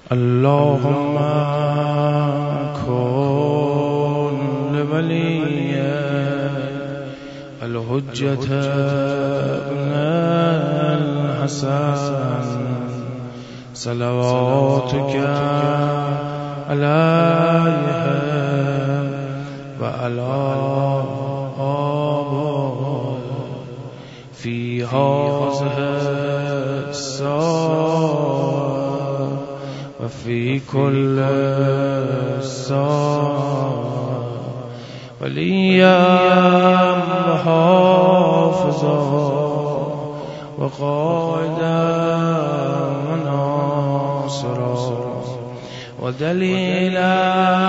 اللهم كن لولي الحجة ابن الحسن صلواتك عليه وعلى آبائه في هذه الساعة وفي كل ساعة وليا وحافظا وقائدا وناصرا ودليلا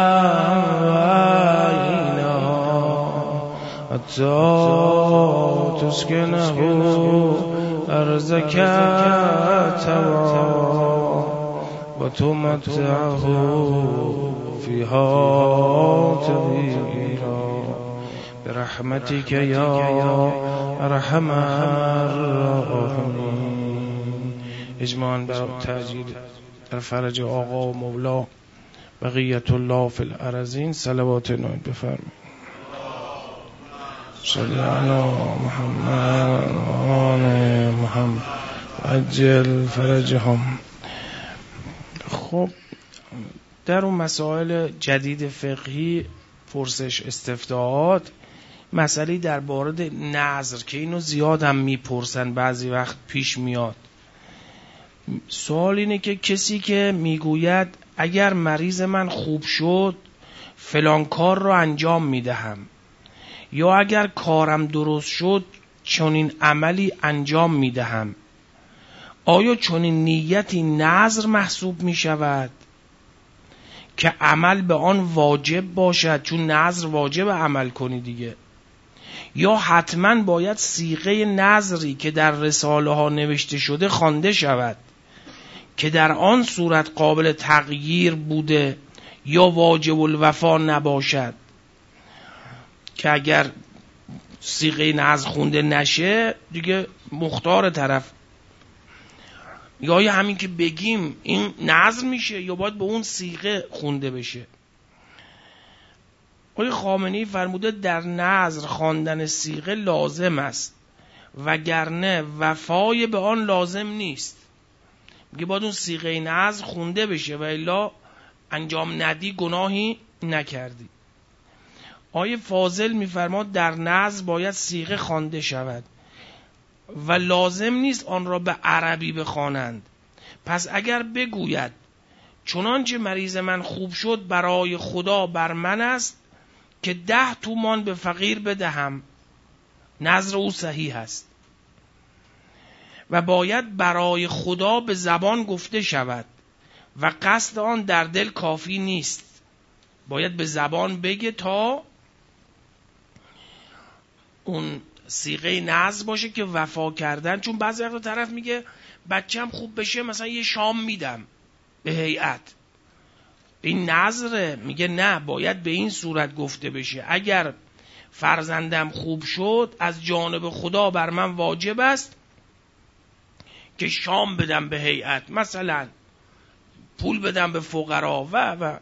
وعينا حتى تسكنه أرزك توا وتمتعه فيها طويلا برحمتك يا ارحم الراحمین. اجماعاً برای تأجیل در فرج آقا و مولا بقیت الله فی الارضین صلوات نایب بفرمایید. صلی علی محمد و آل محمد عجل فرجهم. خب در اون مسائل جدید فقهی پرسش استفتاحات مسئله در بارد نظر که اینو زیاد هم میپرسن، بعضی وقت پیش میاد. سوال اینه که کسی که میگوید اگر مریض من خوب شد فلان کار رو انجام میدهم، یا اگر کارم درست شد چنین عملی انجام میدهم، آیا چنین نیتی نظر محسوب میشود که عمل به آن واجب باشد؟ چون نظر واجب عمل کنی دیگه. یا حتما باید صیغه نظری که در رساله ها نوشته شده خوانده شود که در آن صورت قابل تغییر بوده یا واجب الوفا نباشد، که اگر صیغه نظر خونده نشه دیگه مختار طرف، یا همین که بگیم این نظر میشه یا باید به اون صیغه خونده بشه. آقای خامنه‌ای فرموده در نظر خواندن صیغه لازم است وگرنه وفای به آن لازم نیست. میگه باید اون صیغه نظر خونده بشه و الا انجام ندی گناهی نکردی. آقای فاضل میفرماد در نظر باید صیغه خوانده شود و لازم نیست آن را به عربی بخوانند. پس اگر بگوید چنانچه مریض من خوب شد برای خدا بر من است که 10 تومان به فقیر بدهم، نظر او صحیح است و باید برای خدا به زبان گفته شود و قصد آن در دل کافی نیست، باید به زبان بگه تا اون صیغه نظر باشه که وفا کردن. چون بعضی وقتا طرف میگه بچه‌م خوب بشه مثلا یه شام میدم به هیئت، این نظره. میگه نه، باید به این صورت گفته بشه اگر فرزندم خوب شد از جانب خدا بر من واجب است که شام بدم به هیئت، مثلا پول بدم به فقرا و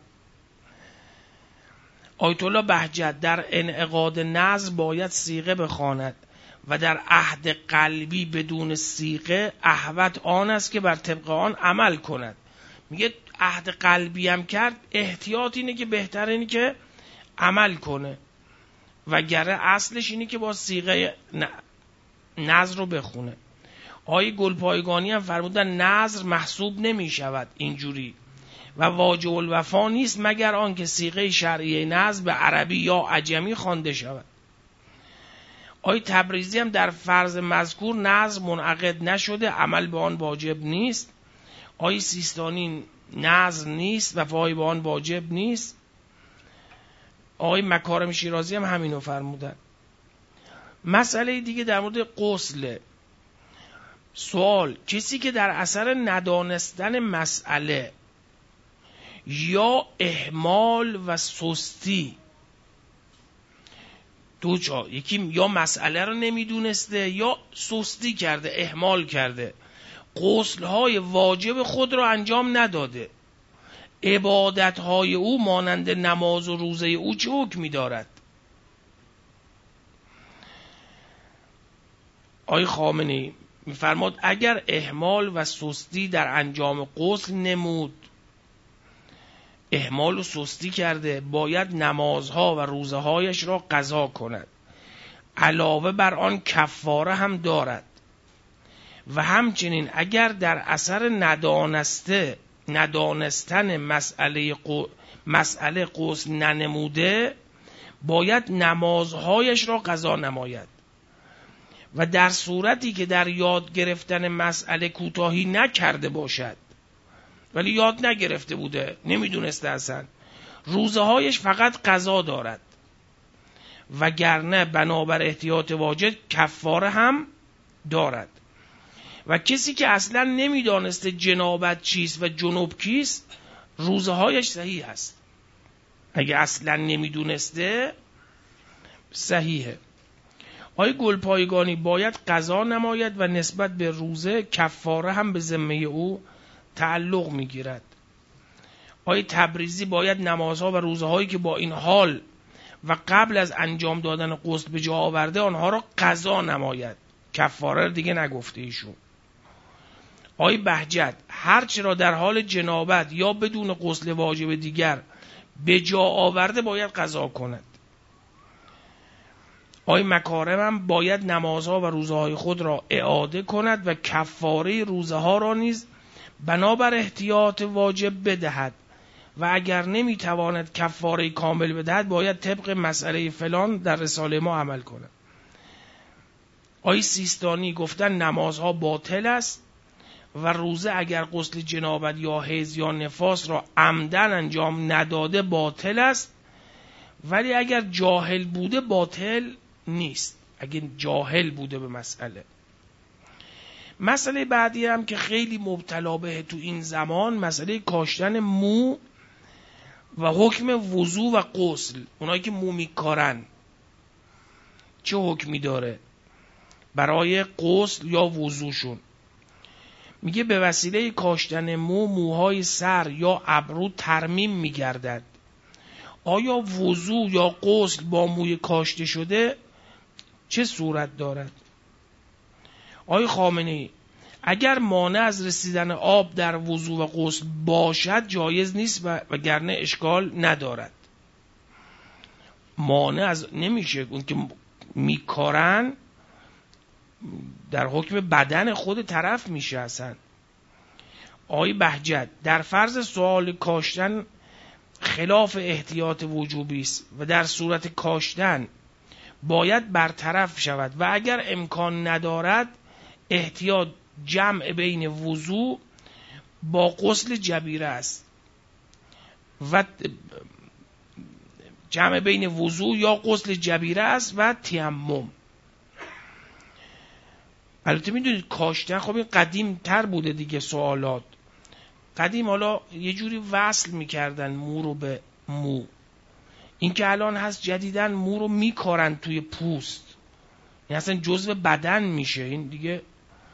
آیت الله بهجت در انعقاد نظر باید صیغه بخواند و در عهد قلبی بدون صیغه احوط آن است که بر طبق آن عمل کند. میگه عهد قلبی هم کرد احتیاط اینه که بهتر اینه که عمل کنه، وگرنه اصلش اینه که با صیغه نظر رو بخونه. آقای گلپایگانی هم فرمودن نظر محسوب نمی شود اینجوری و واجب الوفا نیست مگر آن که صیغه شرعی نظر به عربی یا عجمی خوانده شود. آقای تبریزی هم در فرض مذکور نظر منعقد نشده، عمل به آن واجب نیست. آقای سیستانی نظر نیست و وفای به آن واجب نیست. آقای مکارم شیرازی هم همینو فرمودن. مسئله دیگه در مورد غسل. سوال: کسی که در اثر ندانستن مسئله یا اهمال و سستی یکی یا مسئله رو نمیدونسته یا سستی کرده، اهمال کرده، غسل‌های واجب خود رو انجام نداده، عبادتهای او مانند نماز و روزه او چه حکمی دارد؟ آقای خامنه‌ای می‌فرماد اگر اهمال و سستی در انجام غسل نمود، اهمال و سستی کرده، باید نمازها و روزه‌هایش را قضا کند. علاوه بر آن کفاره هم دارد. و همچنین اگر در اثر ندانستن مسئله غسل ننموده، باید نمازهایش را قضا نماید. و در صورتی که در یاد گرفتن مسئله کوتاهی نکرده باشد، ولی یاد نگرفته بوده، نمیدونسته اصلا، روزهایش فقط قضا دارد. وگرنه بنابر احتیاط واجب کفاره هم دارد. و کسی که اصلا نمیدانسته جنابت چیست و جنوب کیست، روزهایش صحیح است. اگه اصلا نمیدونسته صحیحه. آقای گلپایگانی باید قضا نماید و نسبت به روزه کفاره هم به ذمه او تعلق میگیرد. آقای تبریزی باید نمازها و روزهایی که با این حال و قبل از انجام دادن غسل به جا آورده آنها را قضا نماید. کفاره دیگه نگفته ایشون. آقای بهجت هرچه را در حال جنابت یا بدون غسل واجب دیگر به جا آورده باید قضا کند. آقای مکارم هم باید نمازها و روزهای خود را اعاده کند و کفاره روزها را نیز بنابر احتیاط واجب بدهد و اگر نمیتواند کفاره کامل بدهد باید طبق مسئله فلان در رساله ما عمل کند. آقای سیستانی گفتن نمازها باطل است و روزه اگر غسل جنابت یا حیض یا نفاس را عمدن انجام نداده باطل است، ولی اگر جاهل بوده باطل نیست. اگر جاهل بوده به مسئله بعدی هم که خیلی مبتلا به تو این زمان، مسئله کاشتن مو و حکم وضو و غسل. اونایی که مو میکارن چه حکمی داره برای غسل یا وضوشون؟ میگه به وسیله کاشتن موهای سر یا ابرو ترمیم میگردد. آیا وضو یا غسل با موی کاشته شده چه صورت دارد؟ آقای خامنه‌ای اگر مانع از رسیدن آب در وضو و غسل باشد جایز نیست وگرنه اشکال ندارد. مانع از نمیشه، اون که میکارن در حکم بدن خود طرف میشه اصلا. آقای بهجت در فرض سوال کاشتن خلاف احتیاط وجوبی است و در صورت کاشتن باید برطرف شود و اگر امکان ندارد احتیاط جمع بین وضو با غسل جبیره است و جمع بین وضو یا غسل جبیره است و تیمم. البته میدونید کاشتن خب این قدیم تر بوده دیگه. سوالات قدیم حالا یه جوری وصل میکردن مو رو به مو. این که الان هست جدیدن مو رو میکارن توی پوست، این اصلا جزء بدن میشه. این دیگه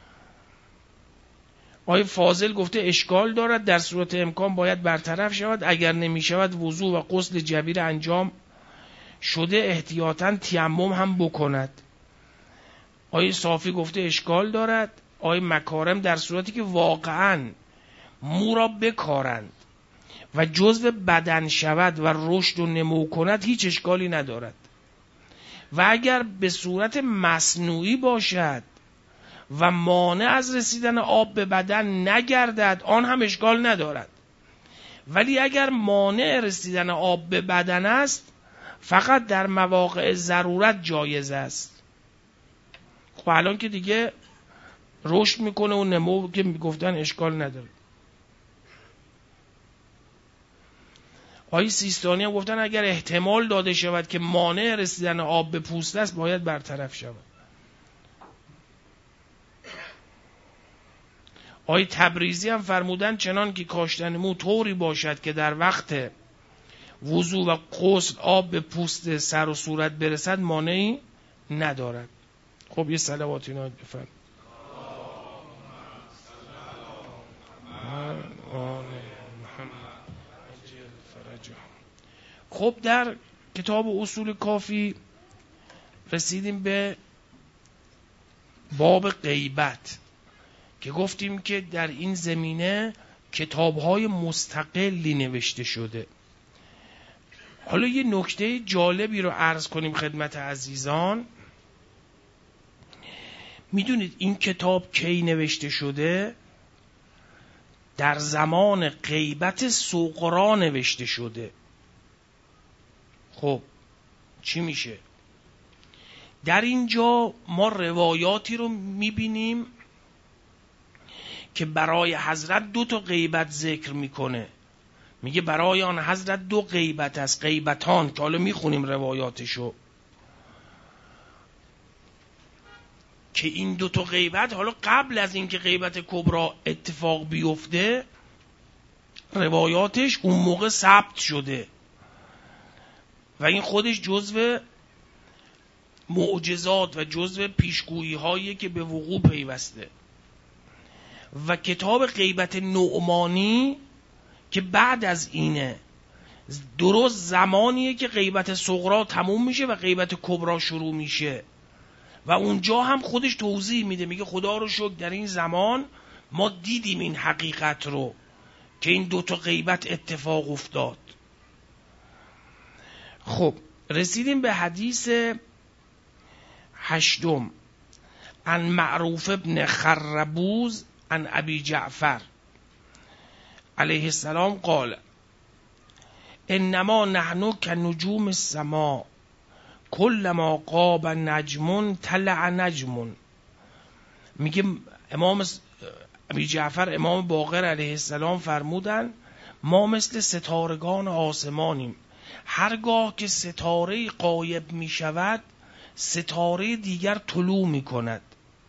آقای فاضل گفته اشکال دارد، در صورت امکان باید برطرف شود، اگر نمیشود وضو و غسل جبیره انجام شده احتیاطاً تیمم هم بکند. آقای صافی گفته اشکال دارد. آقای مکارم در صورتی که واقعاً مو را بکارند و جزء بدن شود و رشد و نمو کند هیچ اشکالی ندارد و اگر به صورت مصنوعی باشد و مانع از رسیدن آب به بدن نگردد آن هم اشکال ندارد. ولی اگر مانع رسیدن آب به بدن است فقط در مواقع ضرورت جایز است. خب الان که دیگه رشد میکنه و نمو که میگفتن اشکال نداره. آقای سیستانی هم گفتن اگر احتمال داده شود که مانع رسیدن آب به پوست است باید برطرف شود. آقای تبریزی هم فرمودن چنان که کاشتن مو طوری باشد که در وقت وضو و غسل آب به پوست سر و صورت برسد مانعی ندارد. خب یه صلوات اینا بفرم. خب در کتاب اصول کافی رسیدیم به باب غیبت که گفتیم که در این زمینه کتاب‌های مستقلی نوشته شده. حالا یه نکته جالبی رو عرض کنیم خدمت عزیزان. میدونید این کتاب کی نوشته شده؟ در زمان غیبت سغرا نوشته شده. خب چی میشه؟ در اینجا ما روایاتی رو میبینیم که برای حضرت 2 غیبت ذکر میکنه. میگه برای آن حضرت 2 غیبت است، غیبتان، که حالا میخونیم روایاتشو، که این 2 غیبت حالا قبل از اینکه غیبت کبرا اتفاق بیفته روایاتش اون موقع ثبت شده و این خودش جزو معجزات و جزو پیشگویی هایی که به وقوع پیوسته. و کتاب غیبت نعمانی که بعد از اینه، درست زمانیه که غیبت صغرا تموم میشه و غیبت کبرا شروع میشه و اونجا هم خودش توضیح میده، میگه خدا رو شکر در این زمان ما دیدیم این حقیقت رو که این 2 غیبت اتفاق افتاد. خب رسیدیم به حدیث 8 عن معروف ابن خربوز عن ابی جعفر علیه السلام قال انما نحن كنجوم السماء كلما غاب نجم طلع نجم. میگه امام ابی جعفر امام باقر علیه السلام فرمودن ما مثل ستارگان آسمانیم، هرگاه که ستاره غایب می شود ستاره دیگر طلوع می کند.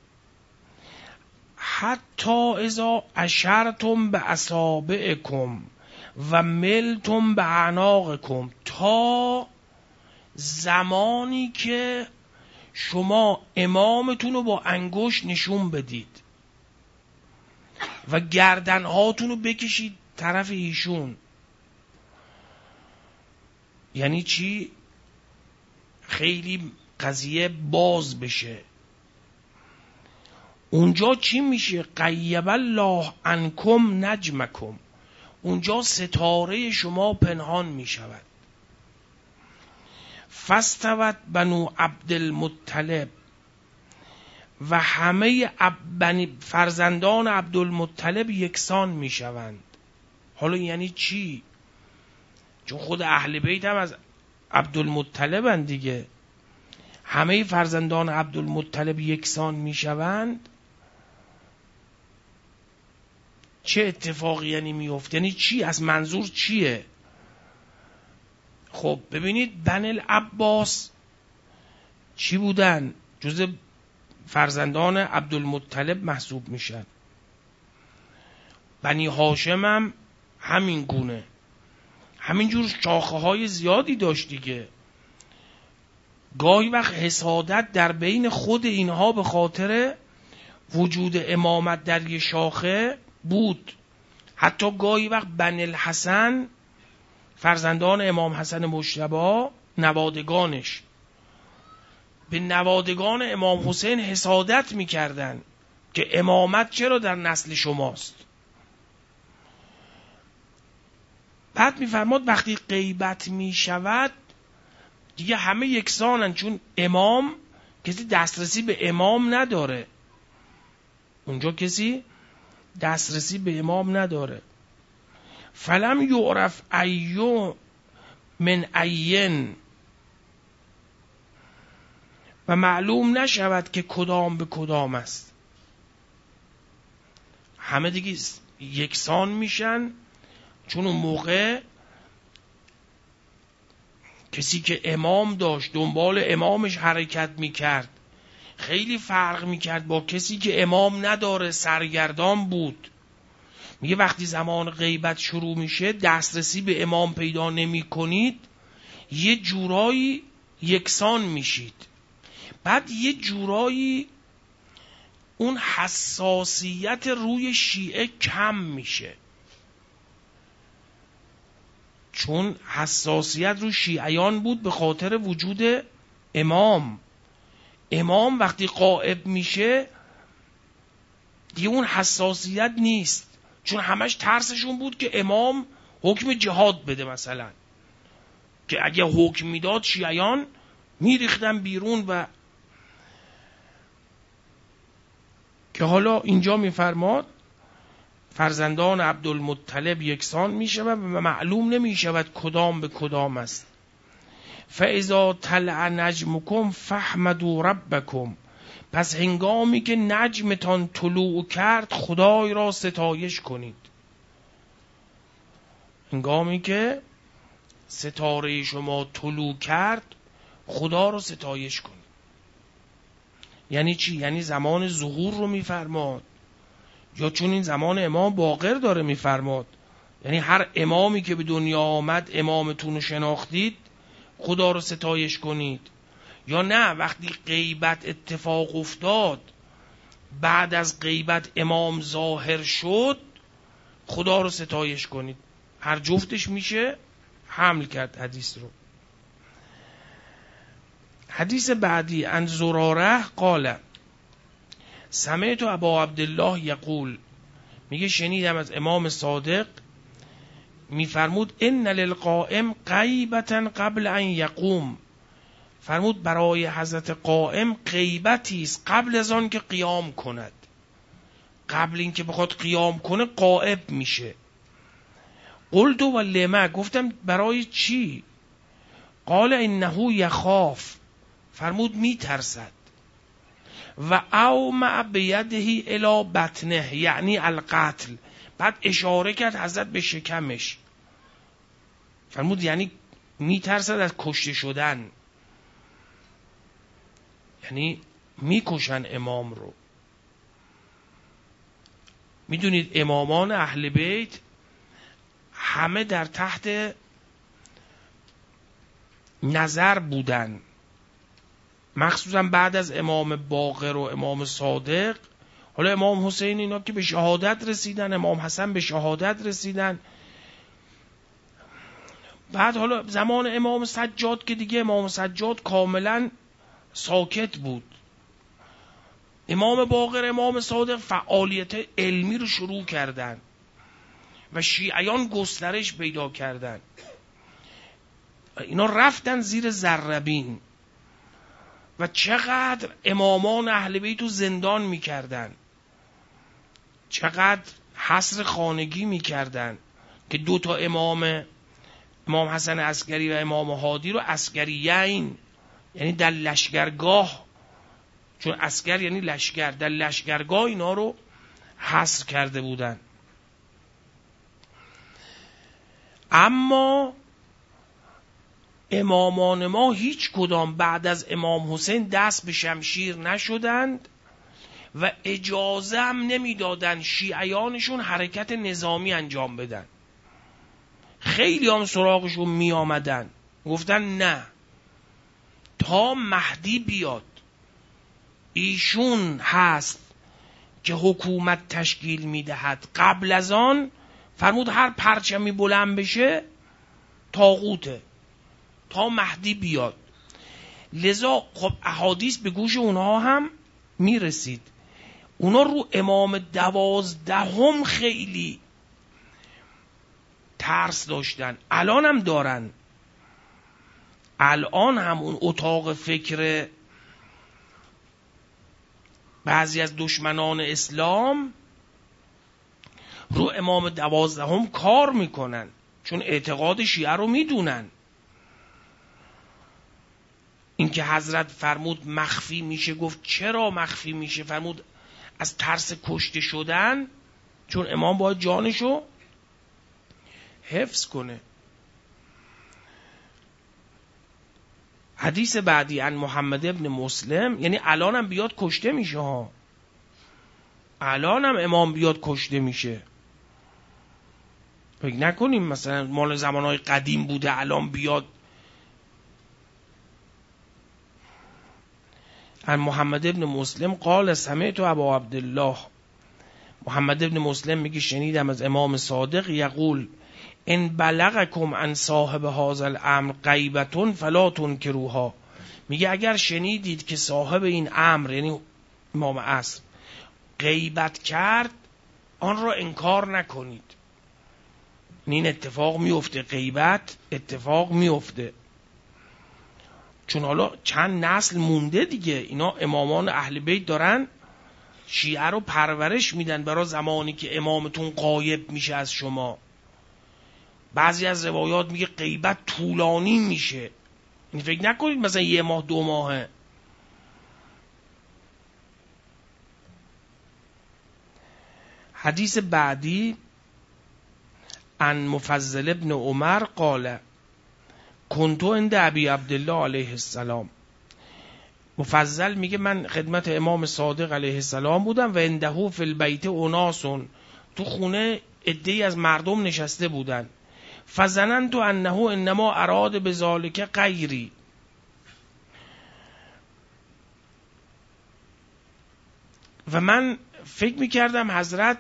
حتی اذا اشرتم به اصابعکم و ملتم به اعناقکم، تا زمانی که شما امامتون رو با انگشت نشون بدید و گردنهاتون رو بکشید طرف ایشون. یعنی چی؟ خیلی قضیه باز بشه. اونجا چی میشه؟ غیب الله عنکم نجمکم، اونجا ستاره شما پنهان میشود. فاستوت بنو عبدالمطلب، و همه فرزندان عبدالمطلب یکسان میشوند. حالا یعنی چی؟ چون خود اهل بیت هم از عبدالمطلبن دیگه. همه فرزندان عبدالمطلب یکسان میشوند. چه اتفاقی یعنی میفته؟ یعنی چی؟ از منظور چیه؟ خب ببینید بنی العباس چی بودن؟ جز فرزندان عبدالمطلب محسوب میشن. بنی هاشم هم همین گونه، همینجور شاخه های زیادی داشت دیگه. گاهی وقت حسادت در بین خود اینها به خاطر وجود امامت در یه شاخه بود. حتی گاهی وقت بنی الحسن، فرزندان امام حسن مجتبی، نوادگانش به نوادگان امام حسین حسادت میکردن که امامت چرا در نسل شماست. بعد میفرماد وقتی غیبت میشود دیگه همه یکسانن، چون امام کسی دسترسی به امام نداره. اونجا کسی دسترسی به امام نداره. فلم یعرف ایو من عین، و معلوم نشود که کدام به کدام است. همه دیگه یکسان میشن، چون اون موقع کسی که امام داشت دنبال امامش حرکت میکرد خیلی فرق میکرد با کسی که امام نداره، سرگردان بود. میگه وقتی زمان غیبت شروع میشه دسترسی به امام پیدا نمی کنید، یه جورایی یکسان میشید. بعد یه جورایی اون حساسیت روی شیعه کم میشه، چون حساسیت رو شیعیان بود به خاطر وجود امام وقتی غائب میشه دیگه اون حساسیت نیست، چون همش ترسشون بود که امام حکم جهاد بده، مثلا که اگه حکم میداد شیعیان میریختن بیرون. و که حالا اینجا میفرماد فرزندان عبدالمطلب یکسان میشود و معلوم نمیشود کدام به کدام است. فاذا طلع نجمکم فاحمدوا ربکم، پس هنگامی که نجمتان طلوع کرد خدای را ستایش کنید. هنگامی که ستاره شما طلوع کرد خدا را ستایش کنید. یعنی چی؟ یعنی زمان ظهور رو میفرماد، یا چون این زمان امام باقر داره میفرماد، یعنی هر امامی که به دنیا آمد امامتون رو شناختید خدا رو ستایش کنید، یا نه وقتی غیبت اتفاق افتاد بعد از غیبت امام ظاهر شد خدا رو ستایش کنید. هر جفتش میشه حمل کرد حدیث رو. حدیث بعدی عن زراره قال سمعت ابا عبدالله یقول، میگه شنیدم از امام صادق میفرمود ان للقائم غیبتا قبل ان یقوم، فرمود برای حضرت قائم غیبتی است قبل از آن که قیام کند. قبل این که بخواد قیام کنه غائب میشه. قلت و لما، گفتم برای چی؟ قال انه یخاف، فرمود میترسد. و اومع بیده الی بطنه یعنی القتل، بعد اشاره کرد حضرت به شکمش، فرمود یعنی میترسد از کشته شدن، یعنی میکشن امام رو. میدونید امامان اهل بیت همه در تحت نظر بودن، مخصوصا بعد از امام باقر و امام صادق. حالا امام حسین اینا که به شهادت رسیدن، امام حسن به شهادت رسیدن، بعد حالا زمان امام سجاد که دیگه امام سجاد کاملا ساکت بود، امام باقر امام صادق فعالیت علمی رو شروع کردن و شیعیان گسترش پیدا کردن. اینا رفتن زیر ذربین و چقدر امامان اهل بیت رو زندان میکردن، چقدر حصر خانگی میکردن که 2 امام حسن عسکری و امام هادی رو عسکریین، یعنی در لشکرگاه، چون عسکر یعنی لشکر، در لشکرگاه اینا رو حصر کرده بودن. اما امامان ما هیچ کدام بعد از امام حسین دست به شمشیر نشدند و اجازه هم نمیدادن شیعیانشون حرکت نظامی انجام بدن. خیلی هم سراغشون می آمدن، گفتن نه تا مهدی بیاد ایشون هست که حکومت تشکیل می دهد، قبل از آن فرمود هر پرچمی بلند بشه طاغوته تا مهدی بیاد. لذا خب احادیث به گوش اونها هم می رسید. اونا رو امام 12 خیلی ترس داشتن، الان هم دارن. الان هم اون اتاق فکر بعضی از دشمنان اسلام رو امام 12 کار میکنن، چون اعتقاد شیعه رو میدونن. این که حضرت فرمود مخفی میشه، گفت چرا مخفی میشه؟ فرمود از ترس کشته شدن، چون امام باید جانشو حفظ کنه. حدیث بعدی عن محمد ابن مسلم، یعنی الان هم بیاد کشته میشه ها، الان هم امام بیاد کشته میشه. فکر نکنیم مثلا مال زمانهای قدیم بوده الان بیاد. عن محمد ابن مسلم قال سمعت ابا عبدالله، محمد ابن مسلم میگه شنیدم از امام صادق یقول ان بلغکم عن صاحب هذا الامر غیبة فلا تنکروها. میگه اگر شنیدید که صاحب این امر یعنی امام عصر غیبت کرد آن را انکار نکنید. این اتفاق میفته، غیبت اتفاق میفته. چون حالا چند نسل مونده دیگه، اینا امامان اهل بیت دارن شیعه رو پرورش میدن برای زمانی که امامتون غایب میشه از شما. بعضی از روایات میگه غیبت طولانی میشه، این فکر نکنید مثلا 1 ماه 2 ماهه. حدیث بعدی عن مفضل ابن عمر قال کنت عند ابی عبدالله علیه السلام. مفضل میگه من خدمت امام صادق علیه السلام بودم و عنده فی البیت اناس، تو خونه عده‌ای از مردم نشسته بودن. فظننت انه انما اراد بذلک غیری، و من فکر میکردم حضرت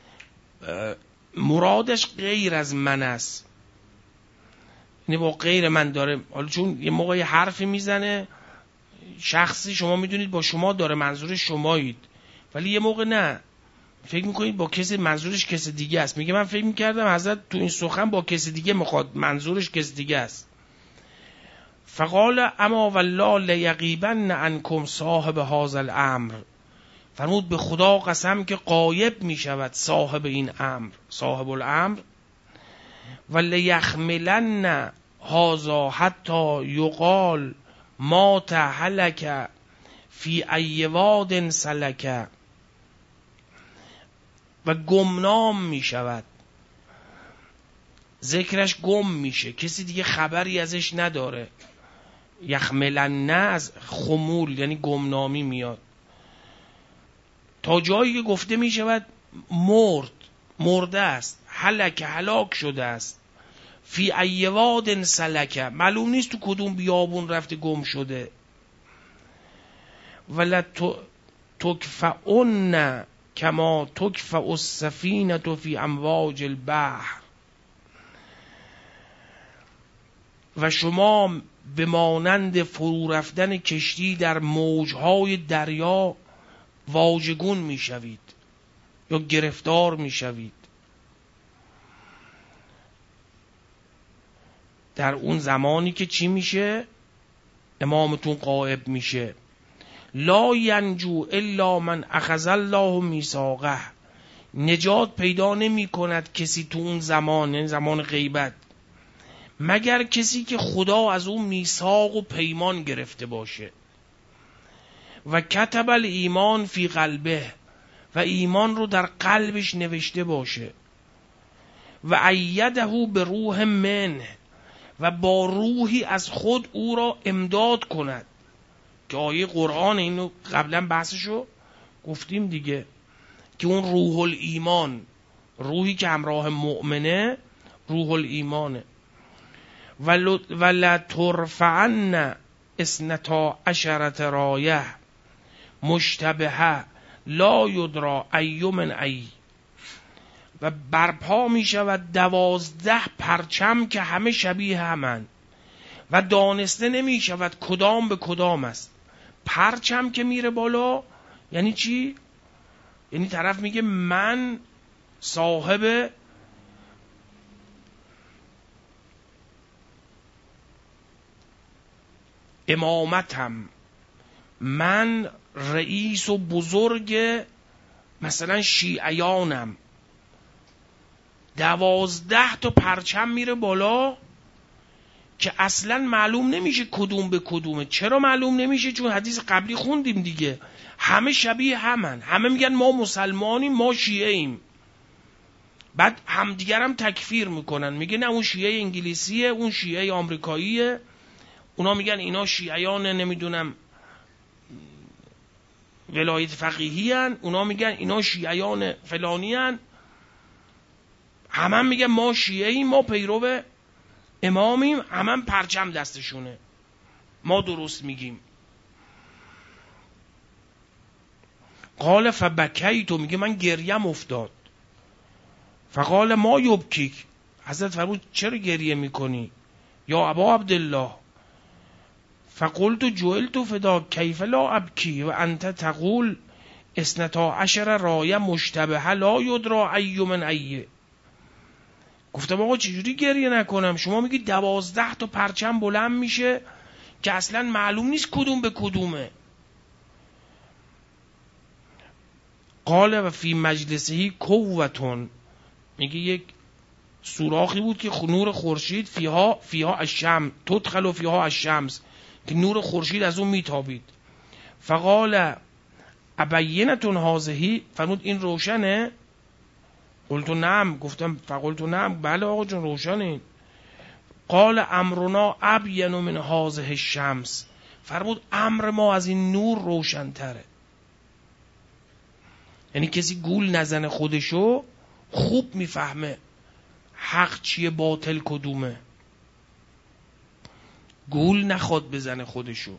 مرادش غیر از من است، یعنی با غیر من داره. حالا چون یه موقع حرفی میزنه شخصی شما میدونید با شما داره، منظور شمایید، ولی یه موقع نه، فکر میکنید با کسی منظورش کسی دیگه است. میگه من فکر میکردم حضرت تو این سخن با کسی دیگه میخواد، منظورش کسی دیگه است. فقال اما والله لیغیبن عنکم صاحب هذا الامر، فرمود به خدا قسم که غایب میشود صاحب این امر، صاحب الامر. و لیحملن هذا حتی یقال مات هلک فی ای واد سلک، و گمنام می شود، ذکرش گم میشه، کسی دیگه خبری ازش نداره. یحملن از خمول یعنی گمنامی میاد، تا جایی که گفته می شود مرده است، هلک هلاک شده است، فی ای واد سلک، معلوم نیست تو کدوم بیابون رفته گم شده. ولا تکفئن کما تکفئ السفینه فی امواج البحر، و شما به مانند فرو رفتن کشتی در موجهای دریا واژگون میشوید یا گرفتار میشوید. در اون زمانی که چی میشه؟ امامتون غائب میشه. لا ینجو الا من اخذ الله میثاقه، نجات پیدا نمی کند کسی تو اون زمان، یعنی زمان غیبت، مگر کسی که خدا از اون میثاق و پیمان گرفته باشه. و کتب الایمان فی قلبه، و ایمان رو در قلبش نوشته باشه. و ایده به روح منه، و با روحی از خود او را امداد کند. که آیه قرآن اینو قبلا بحثشو گفتیم دیگه، که اون روح الایمان، روحی که همراه مؤمنه روح الایمانه. ولا ترفعن 12 رایه مشتبهه لا یدرا ای من ای، و برپا می شود 12 پرچم که همه شبیه همن و دانسته نمی شود کدام به کدام است. پرچم که میره بالا یعنی چی؟ یعنی طرف میگه من صاحب امامتم، من رئیس و بزرگ مثلا شیعیانم. 12 تا پرچم میره بالا که اصلا معلوم نمیشه کدوم به کدومه. چرا معلوم نمیشه؟ چون حدیث قبلی خوندیم دیگه، همه شبیه همن، همه میگن ما مسلمانیم، ما شیعه ایم. بعد همدیگر هم تکفیر میکنن، میگه نه اون شیعه انگلیسیه، اون شیعه آمریکاییه، اونا میگن اینا شیعیان نمیدونم ولایت فقیهی هن، اونا میگن اینا شیعیان فلانی هن. همه میگن ما شیعه ایم، ما پیرو امامیم، همه پرچم دستشونه، ما درست میگیم. قال فبکیت، میگه من گریم افتاد. فقال ما یبکیک، حضرت فرمود چرا گریه میکنی یا ابا عبدالله؟ فقلت جعلت فدا کیف لا ابکی و انت تقول 12 رایه مشتبهه لا یدرا ای من ای. گفتم آقا چجوری گریه نکنم؟ شما میگی 12 تا پرچم بلند میشه که اصلا معلوم نیست کدوم به کدومه. قال و فی مجلسهی کوتون، میگه یک سوراخی بود که نور خورشید فیها الشمس تدخل فیها الشمس، که نور خورشید از اون میتابید. فقال ابینتون هذه، فرمود این روشنه؟ قلت نعم، گفتم فقلت نعم، بله آقا جون روشنه. قال امرنا ابین من هذه الشمس، فرمود امر ما از این نور روشن‌تره. یعنی کسی گول نزنه خودشو خوب میفهمه حق چیه باطل کدومه. گول نخواد بزنه خودشو.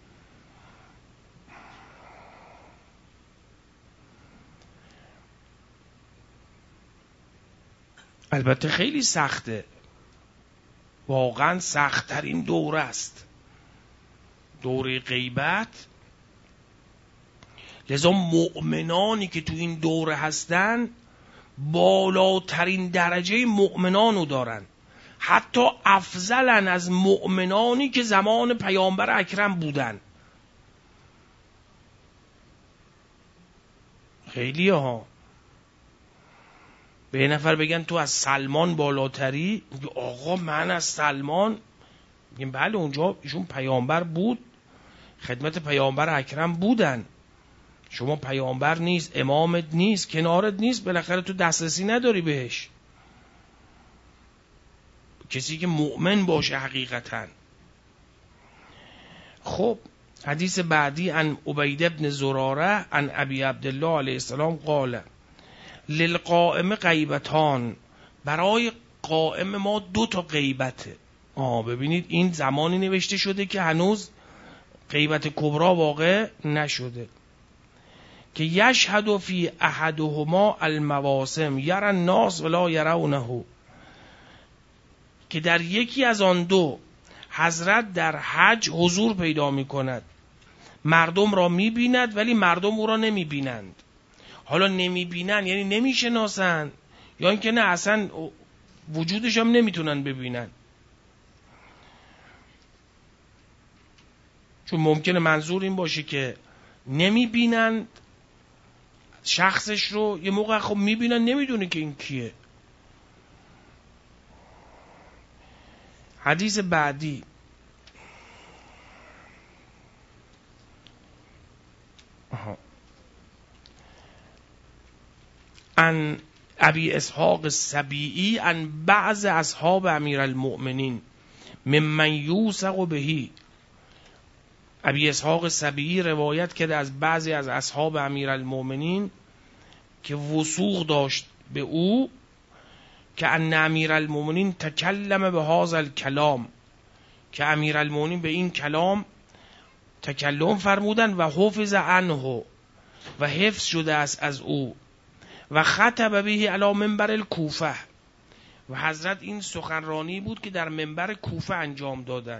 البته خیلی سخته، واقعا سخت‌ترین دوره است دوره غیبت. لذا مؤمنانی که تو این دوره هستن بالاترین درجه مؤمنانو دارن، حتی افضلن از مؤمنانی که زمان پیامبر اکرم بودن. خیلی ها به یه نفر بگن تو از سلمان بالاتری، میگه آقا من از سلمان؟ میگم بله اونجا ایشون پیامبر بود، خدمت پیامبر اکرم بودن. شما پیامبر نیست، امامت نیست، کنارت نیست، بالاخره تو دسترسی نداری بهش. کسی که مؤمن باشه حقیقتا. خب حدیث بعدی عن عبید بن زراره عن ابی عبدالله علیه السلام قال للقائم غیبتان، برای قائم ما 2 تا غیبته. ببینید این زمانی نوشته شده که هنوز غیبت کبرا واقع نشده. که یشهد فی احدهما المواسم یرى الناس ولا یرونه، که در یکی از آن 2 حضرت در حج حضور پیدا می کند، مردم را می بیند ولی مردم او را نمی بینند. حالا نمی بینن یعنی نمی شناسن، یا اینکه نه اصلا وجودش هم نمیتونن ببینن. چون ممکنه منظور این باشه که نمی بینن شخصش رو، یه موقع خب می بینن نمیدونه که این کیه. حدیث بعدی عن ابی اسحاق السبیعی عن بعض اصحاب امیر المؤمنین ممن یوثق بهی. ابی اسحاق السبیعی روایت کرده از بعضی از اصحاب امیر المؤمنین که وثوق داشت به او، که ان امیر المؤمنین تکلم به هذا الکلام، که امیر المؤمنین به این کلام تکلم فرمودن و حفظ عنه، و حفظ شده است از او، و خطب به علی منبر الکوفه، و حضرت این سخنرانی بود که در منبر کوفه انجام دادن.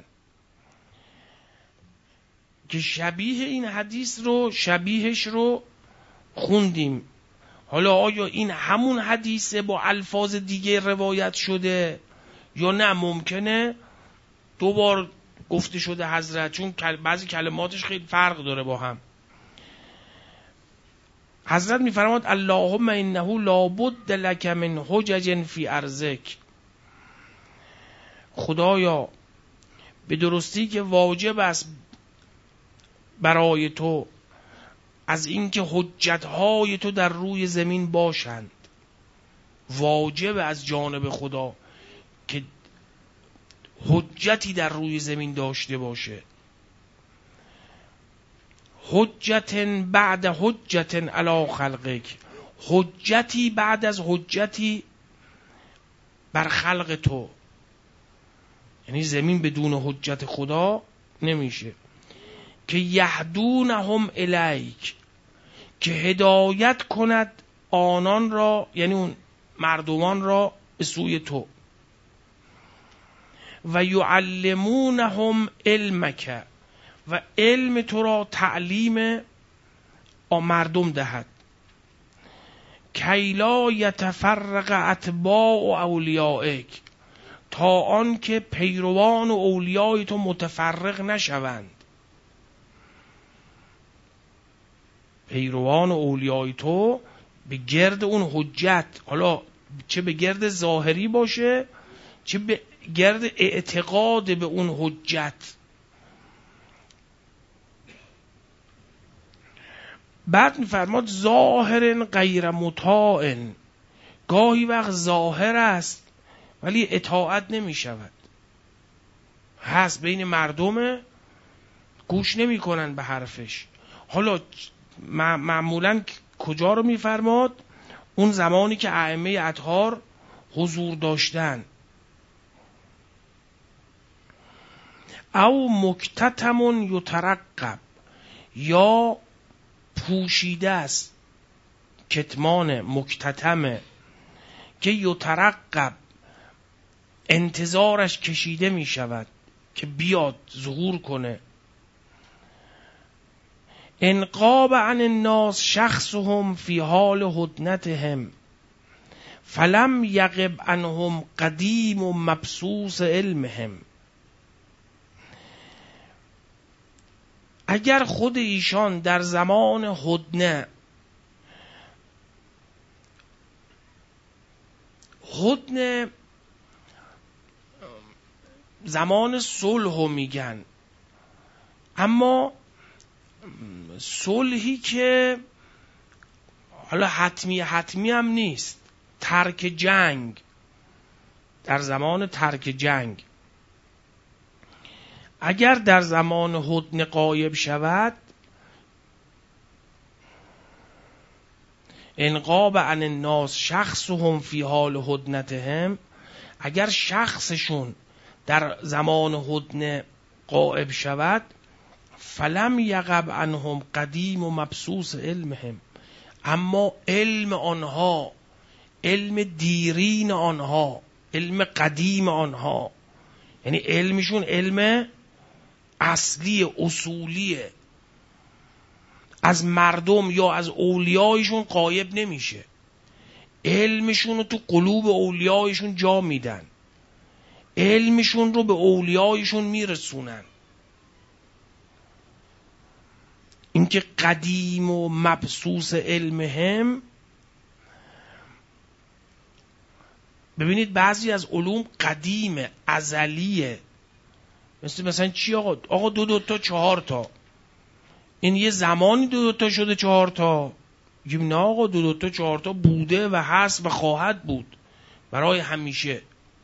که شبیه این حدیث رو شبیهش رو خوندیم. حالا آیا این همون حدیثه با الفاظ دیگه روایت شده یا نه ممکنه 2 بار گفته شده حضرت، چون بعضی کلماتش خیلی فرق داره با هم. حضرت میفرماد اللهم انه لابد لک من حجج فی ارضک، خدایا به درستی که واجب است برای تو از اینکه حجتهای تو در روی زمین باشند. واجب از جانب خدا که حجتی در روی زمین داشته باشه. حجت بعد حجت علی خلقک، حجتی بعد از حجتی بر خلق تو. یعنی زمین بدون حجت خدا نمیشه. که یهدونهم الیک، که هدایت کند آنان را، یعنی اون مردمان را به سوی تو. و یعلمونهم علمک، و علم تو را تعلیم مردم دهد. کی لا یتفرق اتباع اولیائک، تا آن که پیروان و اولیای تو متفرق نشوند. پیروان و اولیای تو به گرد اون حجت، حالا چه به گرد ظاهری باشه چه به گرد اعتقاد به اون حجت. بعد می‌فرماد ظاهر غیر مطاع، گاهی وقت ظاهر است ولی اطاعت نمی شود، هست بین مردم گوش نمی کنن به حرفش. حالا معمولاً کجا رو می‌فرماد؟ اون زمانی که ائمه اطهار حضور داشتن. او مکتتم یترقب، یا پوشیده است، کتمان مکتتمه که یترقب انتظارش کشیده می شود که بیاد ظهور کنه. انقاب عن الناس شخصهم فی حال هدنتهم فلم یغب عنهم قدیم و مبسوس علمهم. اگر خود ایشان در زمان هدنه، هدنه زمان صلح میگن، اما صلحی که حالا حتمی هم نیست، ترک جنگ، در زمان ترک جنگ اگر در زمان هدنه غایب شود، انقاب عن الناس شخصهم فی حال هدنتهم، اگر شخصشون در زمان هدنه غایب شود، فلم یغب عنهم قدیم و مبسوس علمهم، اما علم آنها، علم دیرین آنها، علم قدیم آنها، یعنی علمشون علم اصلی اصولیه، از مردم یا از اولیایشون غایب نمیشه. علمشون رو تو قلوب اولیایشون جا میدن، علمشون رو به اولیایشون میرسونن. اینکه قدیم و مبسوس علمهم، ببینید بعضی از علوم قدیمه، ازلیه. مثلا چی آقا دو تا 4 تا، این یه زمانی 2 تا شده 4 تا. میگیم نه آقا 2 تا 4 تا بوده و هست و خواهد بود برای همیشه.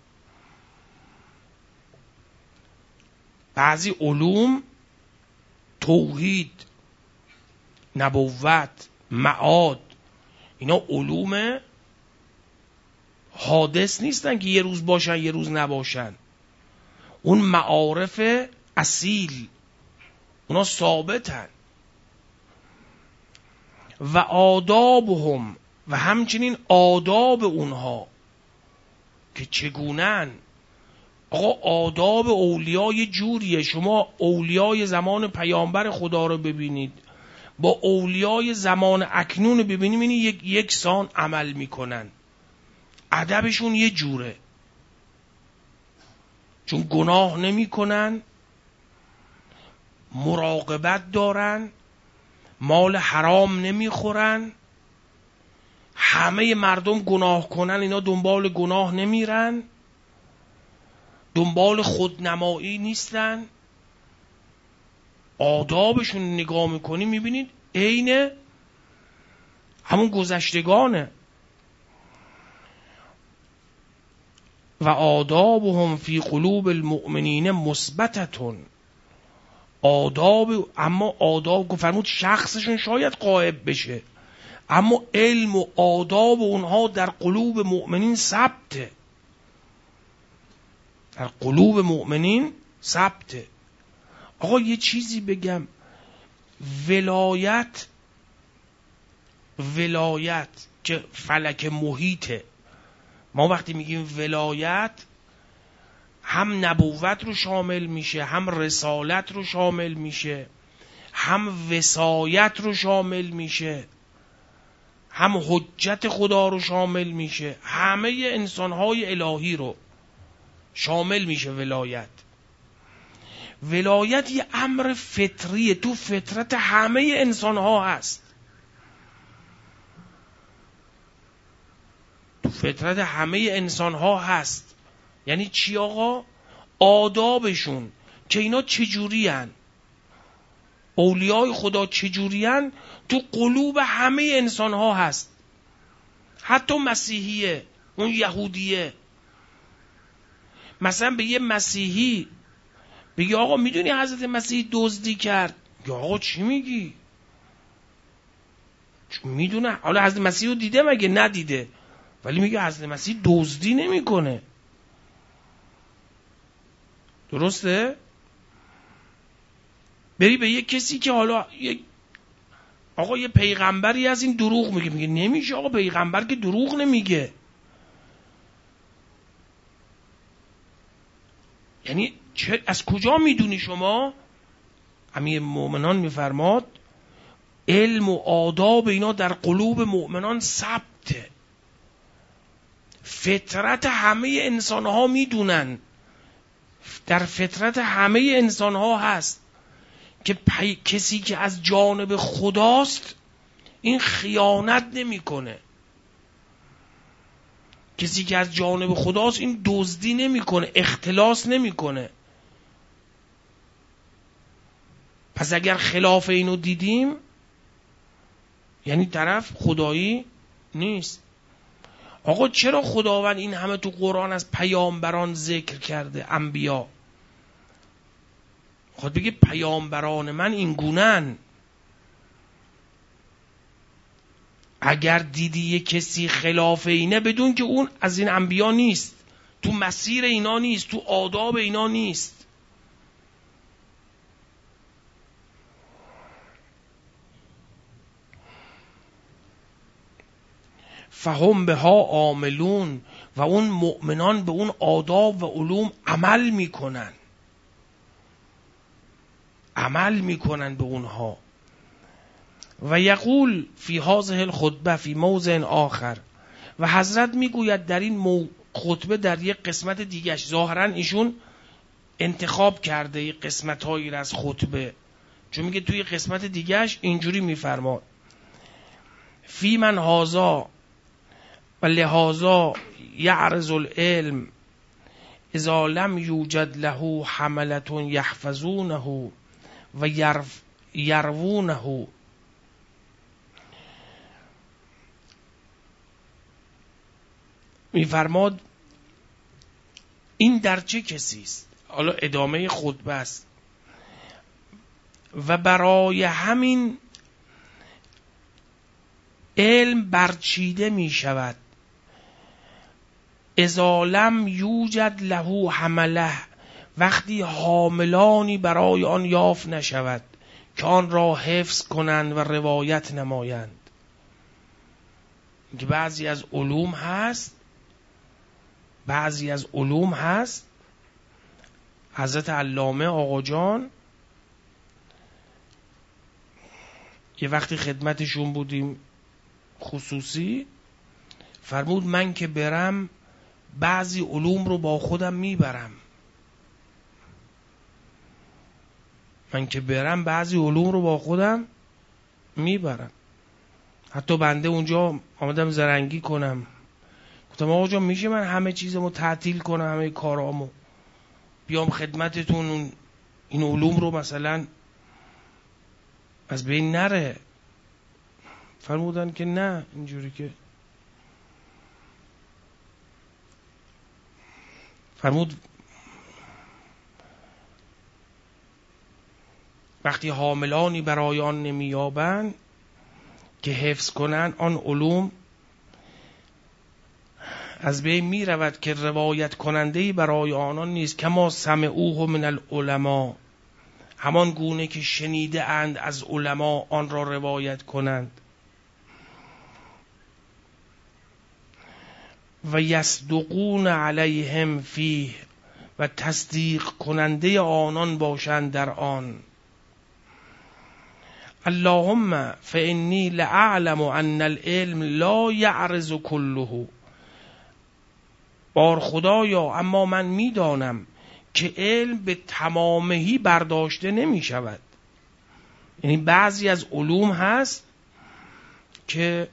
بعضی علوم توحید، نبوت، معاد، اینا علوم حادث نیستن که یه روز باشن یه روز نباشن. اون معارف اصیل، اونا ثابتن. و آدابهم، و همچنین آداب اونها که چگونن. آقا آداب اولیاء یه جوریه، شما اولیای زمان پیامبر خدا رو ببینید با اولیای زمان اکنون ببینید، این یکسان عمل میکنن، ادبشون یه جوره، چون گناه نمیکنن، مراقبت دارن، مال حرام نمیخورن. همه مردم گناه کنن، اینا دنبال گناه نمیرن، دنبال خودنمایی نیستن. آدابشون نگاه میکنی میبینید عین همون گذشتگانه. و آدابهم فی قلوب المؤمنین مثبتتون، آداب، اما آداب فرمود شخصشون شاید غایب بشه، اما علم و آداب اونها در قلوب مؤمنین ثبته، در قلوب مؤمنین ثبته. آقا یه چیزی بگم، ولایت که فلک محیطه، ما وقتی میگیم ولایت هم نبوت رو شامل میشه، هم رسالت رو شامل میشه، هم وصایت رو شامل میشه، هم حجت خدا رو شامل میشه، همه انسانهای الهی رو شامل میشه ولایت. ولایت یه امر فطریه، تو فطرت همه انسانها هست، تو فطرت همه انسانها هست. یعنی چی آقا؟ آدابشون که اینا چجوری هن، اولیای خدا چجوری هن، تو قلوب همه انسانها هست. حتی مسیحیه، اون یهودیه، مثلا به یه مسیحی بگی آقا میدونی حضرت مسیح دزدی کرد، یا آقا چی میگی؟ میدونه حالا حضرت مسیح رو دیده مگه؟ ندیده، ولی میگه حضرت مسیح دزدی نمیکنه. درسته؟ بری به یه کسی که حالا آقا یه پیغمبری از این دروغ میگه نمیشه آقا، پیغمبر که دروغ نمیگه. یعنی از کجا میدونی شما؟ امیر مومنان میفرماد علم و آداب اینا در قلوب مؤمنان ثبته، فطرت همه انسان ها میدونن، در فطرت همه انسان ها هست که کسی که از جانب خداست این خیانت نمیکنه، کسی که از جانب خداست این دزدی نمیکنه، اختلاس نمیکنه. پس اگر خلاف اینو دیدیم یعنی طرف خدایی نیست. آقا چرا خداوند این همه تو قرآن از پیامبران ذکر کرده، انبیا؟ خود بگه پیامبران من این گونن. اگر دیدی یه کسی خلاف اینه بدون که اون از این انبیا نیست، تو مسیر اینا نیست، تو آداب اینا نیست. فهم بها عاملون، و اون مؤمنان به اون آداب و علوم عمل میکنن به اونها. و یقول فی هذه الخطبه فی موضع آخر، و حضرت میگوید در این خطبه در یک قسمت دیگش، ظاهرا ایشون انتخاب کرده یک قسمت‌هایی را از خطبه، چون میگه توی قسمت دیگش اینجوری میفرماد فی من هذا و لهذا یعرض العلم اذا لم یوجد له حملة یحفظونه و یروونه. میفرماد این در چه کسی است؟ حالا ادامه خطبه است. و برای همین علم برچیده می شود اذا لم یوجد له حمله، وقتی حاملانی برای آن یافت نشود که آن را حفظ کنند و روایت نمایند. که بعضی از علوم هست حضرت علامه آقا جان یه وقتی خدمتشون بودیم خصوصی، فرمود من که برم بعضی علوم رو با خودم میبرم. حتی بنده اونجا آمدم زرنگی کنم، گفتم آقا جان میشه من همه چیزمو تعطیل کنم، همه کارامو بیام خدمتتون، این علوم رو مثلا از بین نره؟ فرمودن که نه، اینجوری که فرمود وقتی حاملانی برای آن نمیابند که حفظ کنن آن علوم، از بین می رود که روایت کننده‌ای برای آنان نیست. کما سمعوه من العلماء، همان گونه که شنیده اند از علما آن را روایت کنند. و یصدقون علیهم فیه، و تصدیق کننده آنان باشند در آن. اللهم فانی لأعلم ان العلم لا یعرض كله. بار خدایا اما من میدانم که علم به تمامهی برداشته نمی شود. یعنی بعضی از علوم هست که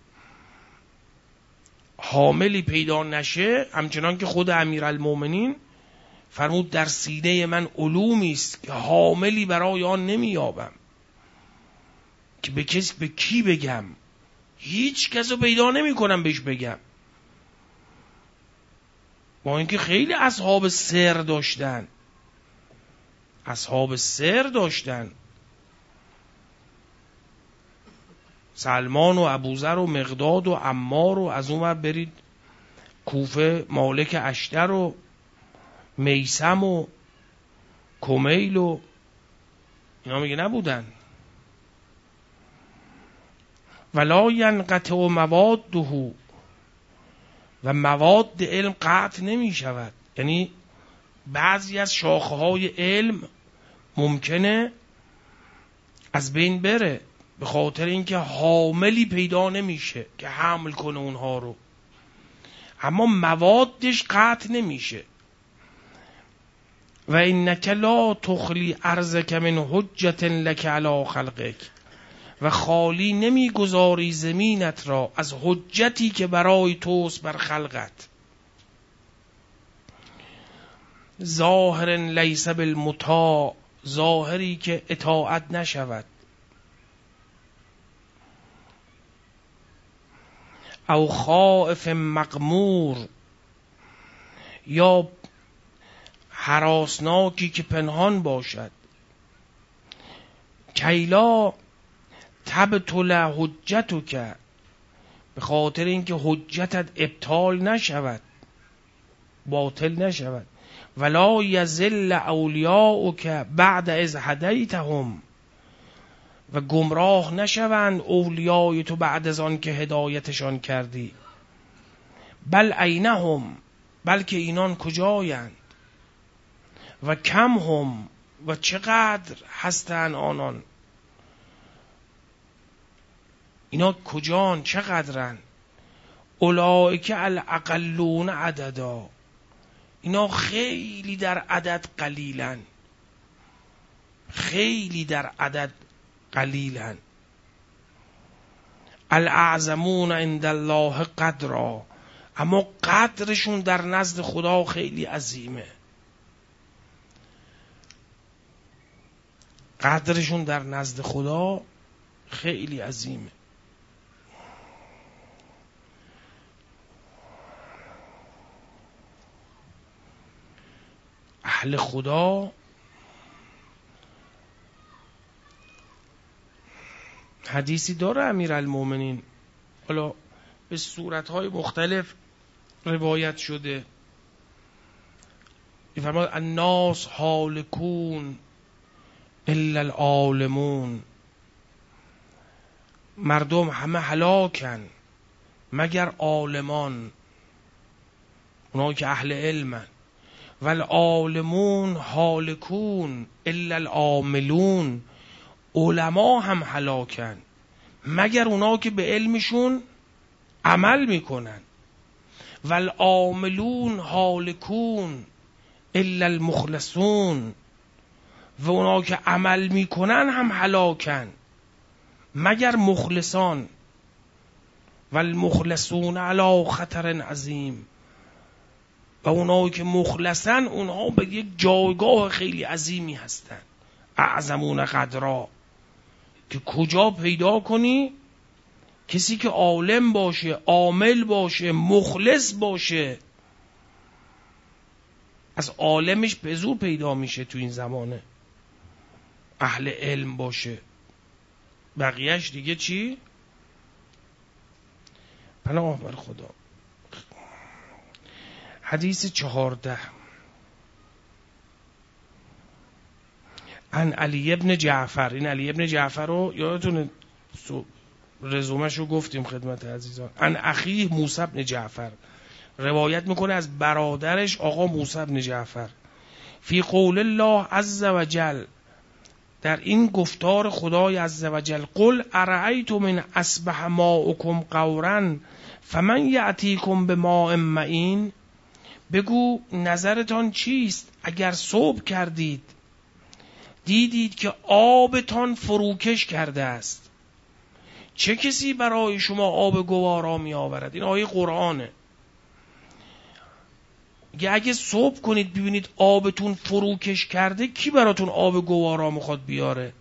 حاملی پیدا نشه، همچنان که خود امیرالمومنین فرمود در سینه من علومی است که حاملی برای آن نمییابم که به کی بگم، هیچ کس رو پیدا نمی کنم بهش بگم. با اینکه خیلی اصحاب سر داشتن، سلمان و ابوذر و مقداد و عمار و از اون ور برید کوفه مالک اشتر و میسم و کمیل و اینا میگه نبودن. ولا ینقطع مواده، و مواد علم قطع نمی شود. یعنی بعضی از شاخه های علم ممکنه از بین بره به خاطر اینکه حاملی پیدا نمیشه که حمل کنه اونها رو، اما موادش قطع نمیشه. و انک لا تخلی ارضک من حجة لک علی خلقک، و خالی نمیگذاری زمینت را از حجتی که برای توست بر خلقت. ظاهر لیس بالمطاع، ظاهری که اطاعت نشود. او خائف مغمور، یا هراسناکی که پنهان باشد. کیلا تبطل حجتک، به خاطر اینکه حجتت ابطال نشود، باطل نشود. ولا یضل اولیاؤک بعد اذ هدیتهم، و گمراه نشوند اولیای تو بعد از آن که هدایتشان کردی. بل اینهم، بلکه اینان کجایند. و کم هم، و چقدر هستند آنان. اینا کجان، چقدرن. اولئک الاقلون عددا، اینا خیلی در عدد قلیلن، خیلی در عدد قلیلن. الاعظمون عند الله قدرا، اما قدرشون در نزد خدا خیلی عظیمه. قدرشون در نزد خدا خیلی عظیمه. اهل خدا حدیثی داره امیرالمومنین، حالا به صورتهای مختلف روایت شده، می‌فرماد الناس هالکون الا العالمون، مردم همه هلاکن مگر عالمان، اونایی که اهل علمن. والعالمون هالکون الا العاملون، علما هم هلاکن مگر اونا که به علمشون عمل میکنن. والعاملون هالکون الا المخلصون، و اونا که عمل میکنن هم هلاکن مگر مخلصان. والمخلصون علی خطر عظیم، و اونایی که مخلصن اونها به یک جایگاه خیلی عظیمی هستن. اعظمون قدرا، که کجا پیدا کنی؟ کسی که عالم باشه، عامل باشه، مخلص باشه. از عالمش به زور پیدا میشه تو این زمانه، اهل علم باشه. بقیهش دیگه چی؟ پناه بر خدا. حدیث 14 عن علی ابن جعفر. این علی ابن جعفر رو یادتونه رزومش رو گفتیم خدمت عزیزان. عن اخیه موسی ابن جعفر، روایت میکنه از برادرش آقا موسی ابن جعفر فی قول الله عز وجل، در این گفتار خدای عز وجل، قل ارأیتم من اصبح ماؤکم غورا فمن یأتیکم بماء معین، بگو نظرتان چیست اگر صبح کردید دیدید که آبتان فروکش کرده است، چه کسی برای شما آب گوارا می آورد؟ این آیه قرآنه. اگه صبح کنید ببینید آبتون فروکش کرده، کی براتون آب گوارا میخواد بیاره؟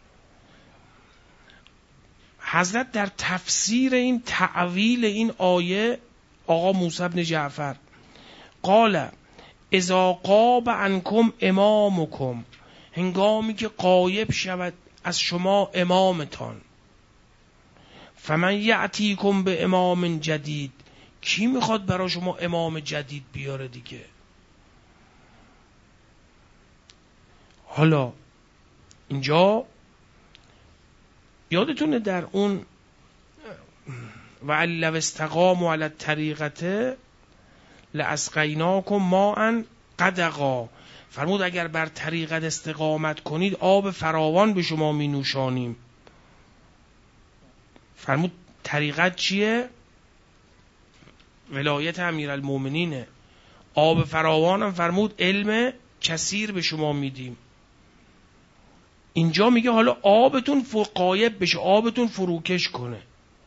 حضرت در تفسیر این تعویل این آیه، آقا موسی بن جعفر قال اذا غاب عنکم امامکم، هنگامی که غایب شود از شما امامتان، فمن یأتیکم به امام جدید، کی میخواد برای شما امام جدید بیاره دیگه؟ حالا اینجا یادتونه در اون و لو استقاموا علی الطریقة لاسقیناکم ماء غدقا، فرمود اگر بر طریقت استقامت کنید آب فراوان به شما می نوشانیم. فرمود طریقت چیه؟ ولایت امیرالمومنینه. آب فراوان هم فرمود علم کثیر به شما میدیم. اینجا میگه حالا آبتون غایب بشه، آبتون فروکش کنه.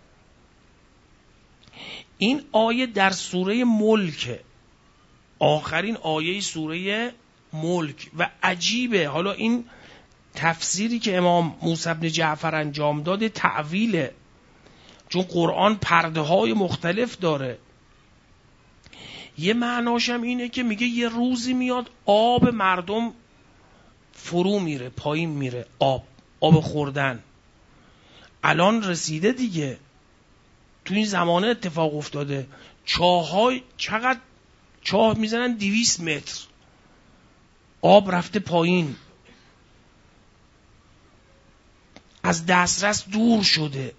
این آیه در سوره ملک، آخرین آیه سوره ملک، و عجیبه. حالا این تفسیری که امام موسی بن جعفر انجام داده تعویله، چون قرآن پرده های مختلف داره. یه معناشم اینه که میگه یه روزی میاد آب مردم فرو میره، پایین میره، آب خوردن. الان رسیده دیگه، تو این زمانه اتفاق افتاده. چاهای چقدر چاه میزنن؟ 200 متر آب رفته پایین، از دسترس دور شده.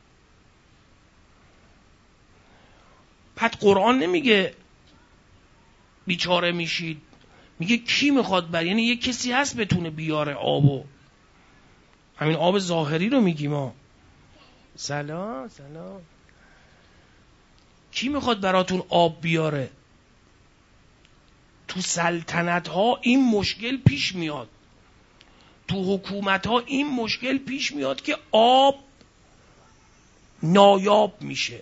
بعد قرآن نمیگه بیچاره میشید، میگه کی میخواد بر، یعنی یه کسی هست بتونه بیاره آبو. همین آب ظاهری رو میگیم ما. سلام کی میخواد براتون آب بیاره؟ تو سلطنت ها این مشکل پیش میاد، تو حکومت ها این مشکل پیش میاد که آب نایاب میشه.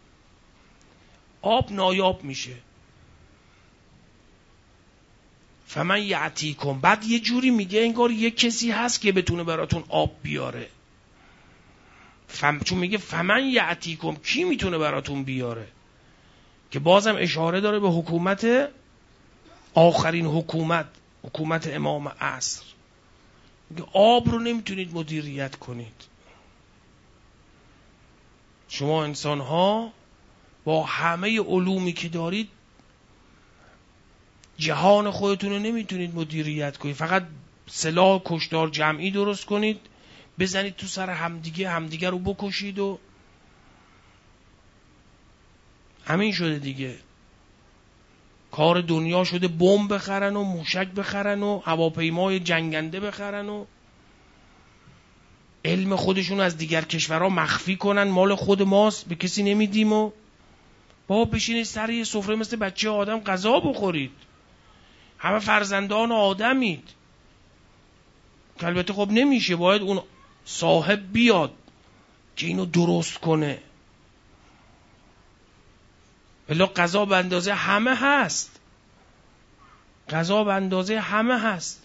فمن یأتیکم، بعد یه جوری میگه انگار یه کسی هست که بتونه براتون آب بیاره. چون میگه فمن یأتیکم، کی میتونه براتون بیاره؟ که بازم اشاره داره به حکومت، آخرین حکومت امام عصر. میگه آب رو نمیتونید مدیریت کنید. شما انسان ها با همه علومی که دارید جهان خودتون رو نمیتونید مدیریت کنید. فقط سلاح کشتار جمعی درست کنید، بزنید تو سر همدیگه رو بکشید و همین شده دیگه. کار دنیا شده بمب بخرن و موشک بخرن و هواپیمای جنگنده بخرن و علم خودشون از دیگر کشورها مخفی کنن، مال خود ماست به کسی نمیدیم، و بابا بشینید سر یه سفره مثل بچه آدم غذا بخورید. همه فرزندان آدمید. که البته خب نمیشه، باید اون صاحب بیاد که اینو درست کنه. الا غذا به اندازه همه هست.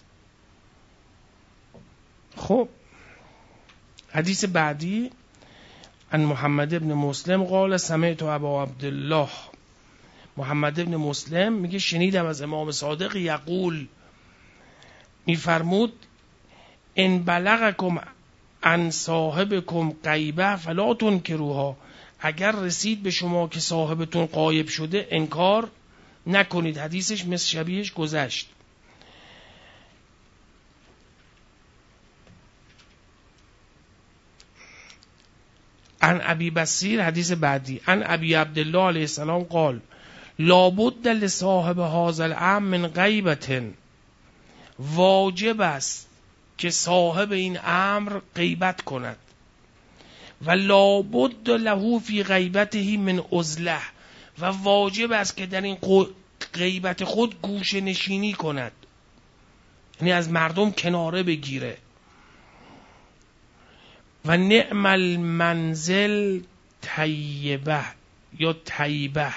خب حدیث بعدی، عن محمد ابن مسلم قال سمعت ابا عبدالله، محمد ابن مسلم میگه شنیدم از امام صادق یقول، میفرمود ان بلغکم عن صاحبکم غیبه فلا تنکروها، اگر رسید به شما که صاحبتون غایب شده انکار نکنید. حدیثش مثل شبیهش گذشت. عن ابی بصیر، حدیث بعدی، عن ابی عبدالله علیه السلام قال لابد لصاحب هذا الامر من غیبة، واجب است که صاحب این امر غیبت کند و لابد له فی غیبته من عزله، و واجب است که در این غیبت خود گوشه نشینی کند، یعنی از مردم کناره بگیره. و نعم المنزل طیبه یا طیبه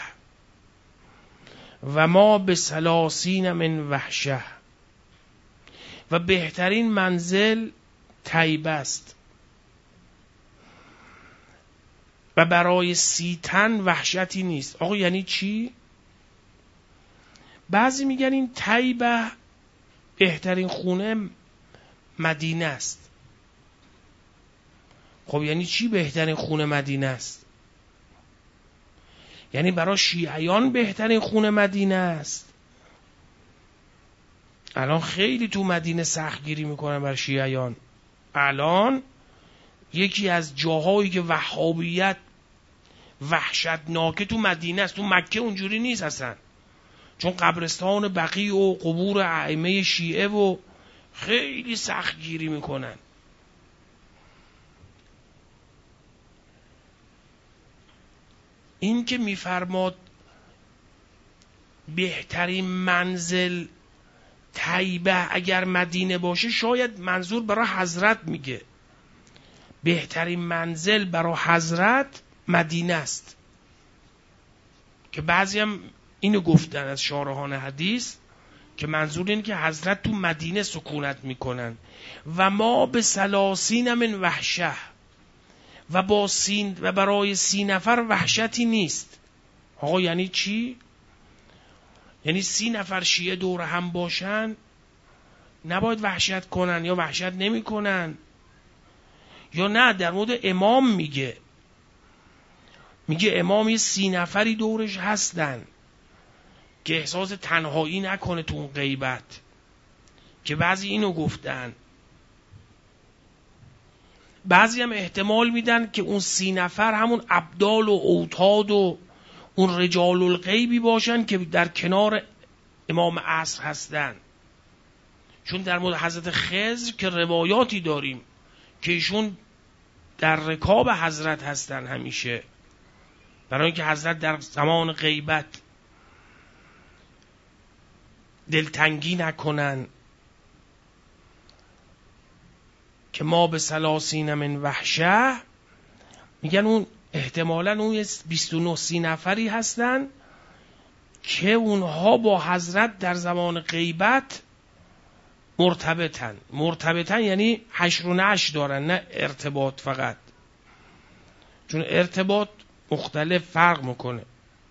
و ما به ثلاثین من وحشه، و بهترین منزل طیبه است و برای 30 تن وحشتی نیست. آقا یعنی چی؟ بعضی میگن این طیبه بهترین خونه مدینه است. خب یعنی چی بهترین خونه مدینه است؟ یعنی برای شیعیان بهترین خونه مدینه است. الان خیلی تو مدینه سختگیری میکنن بر شیعیان. الان یکی از جاهایی که وهابیت وحشتناکه تو مدینه است. تو مکه اونجوری نیست اصلا، چون قبرستان بقیع و قبور ائمه شیعه و خیلی سختگیری میکنن. این که میفرماد بهترین منزل طیبه اگر مدینه باشه، شاید منظور برای حضرت میگه. بهترین منزل برای حضرت مدینه است، که بعضی هم اینو گفتن از شارحان حدیث که منظور اینه که حضرت تو مدینه سکونت میکنن. و ما به 30 من وحشه، و برای 30 نفر وحشتی نیست. آقا یعنی چی؟ یعنی 30 نفر شیعه دور هم باشن نباید وحشت کنن یا وحشت نمی کنن؟ یا نه در مورد امام میگه امام 30 نفری دورش هستن که احساس تنهایی نکنه تو اون غیبت، که بعضی اینو گفتن. بعضی هم احتمال میدن که اون 30 نفر همون ابدال و اوتاد و اون رجال الغیبی باشن که در کنار امام عصر هستن. چون در مورد حضرت خضر که روایاتی داریم که ایشون در رکاب حضرت هستن همیشه، برای اینکه حضرت در زمان غیبت دلتنگی نکنن. که ما به 30 من وحشه میگن اون احتمالاً اون 29-30 نفری هستن که اونها با حضرت در زمان غیبت مرتبطن، یعنی حشر و نشر دارن، نه ارتباط فقط، چون ارتباط مختلف فرق میکنه.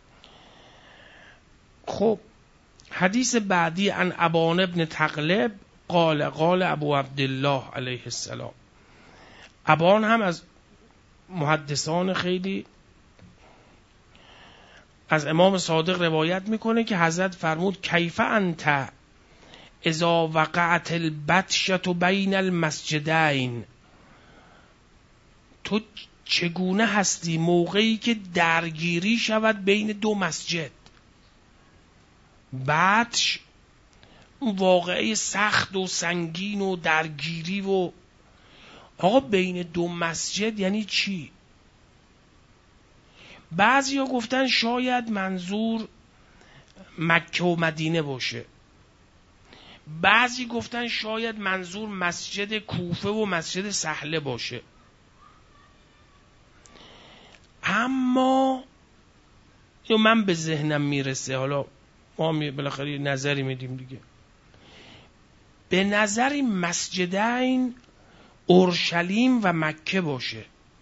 خب حدیث بعدی عن ابان ابن تغلب قال ابو عبدالله علیه السلام. ابان هم از محدثان خیلی از امام صادق روایت میکنه که حضرت فرمود کیف انت اذا وقعت البطشة بین المسجدین، تو چگونه هستی موقعی که درگیری شود بین 2 مسجد. بطش واقعه سخت و سنگین و درگیری. و آقا بین 2 مسجد یعنی چی؟ بعضی ها گفتن شاید منظور مکه و مدینه باشه، بعضی گفتن شاید منظور مسجد کوفه و مسجد سهله باشه. اما من به ذهنم میرسه، حالا ما بالاخره نظری میدیم دیگه، به نظر مسجدین اورشلیم و مکه باشه،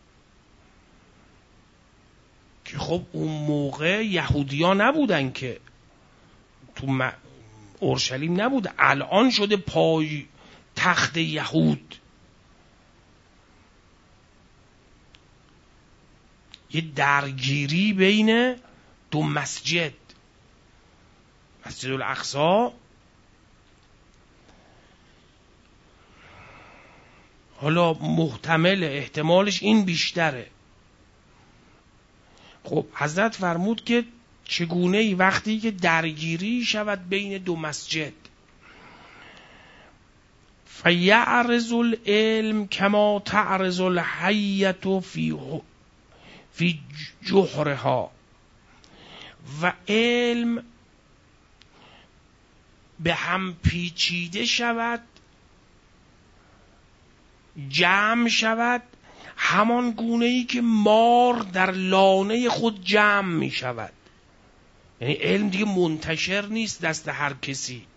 که خب اون موقع یهودیا نبودن که تو اورشلیم نبود، الان شده پای تخت یهود. یه درگیری بین 2 مسجد، مسجد الاقصی. حالا محتمل احتمالش این بیشتره. خب حضرت فرمود که چگونه ای وقتی که درگیری شود بین 2 مسجد. فیعرض العلم کما تعرض الحیة فی جحرها. و علم به هم پیچیده شود، جمع شود، همان گونه‌ای که مار در لانه خود جمع می شود. یعنی علم دیگه منتشر نیست دست هر کسی،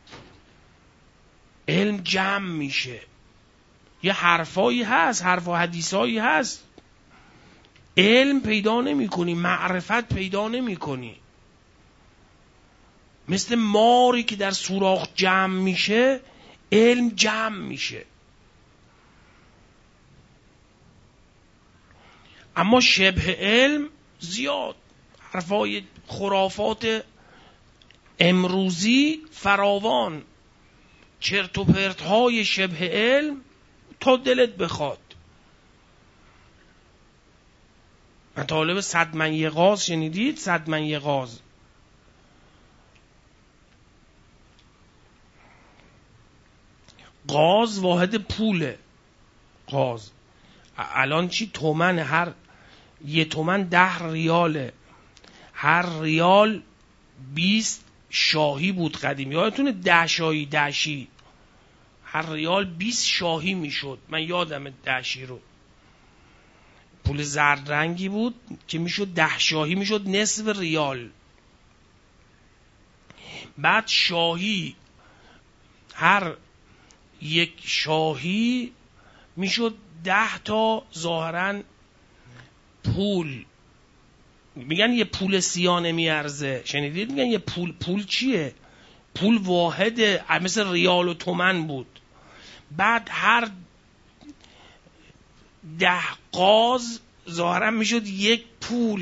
علم جمع میشه. یه حرفایی هست، حرف و حدیثایی هست، علم پیدا نمی کنی، معرفت پیدا نمی کنی. مثل ماری که در سوراخ جمع میشه، علم جمع میشه. اما شبه علم زیاد، حرفای خرافات امروزی فراوان، چرت و پرت های شبه علم تا دلت بخواد. مطالب 100 من یه غاز شنیدید؟ 100 من یه غاز. غاز واحد پوله. غاز الان چی؟ تومن. هر یه تومن 10 ریاله. هر ریال 20 شاهی بود قدیم. یادتونه 10 شاهی دهشی؟ هر ریال 20 شاهی میشد. من یادم دهشی رو. پول زرد رنگی بود که میشد 10 شاهی، میشد نصف ریال. بعد شاهی، هر یک شاهی میشد 10 تا ظاهرا پول. میگن یه پول سیاه نمیارزه. شنیدید میگن یه پول چیه؟ پول واحد مثل ریال و تومن بود. بعد هر 10 قاز ظاهرا میشد یک پول.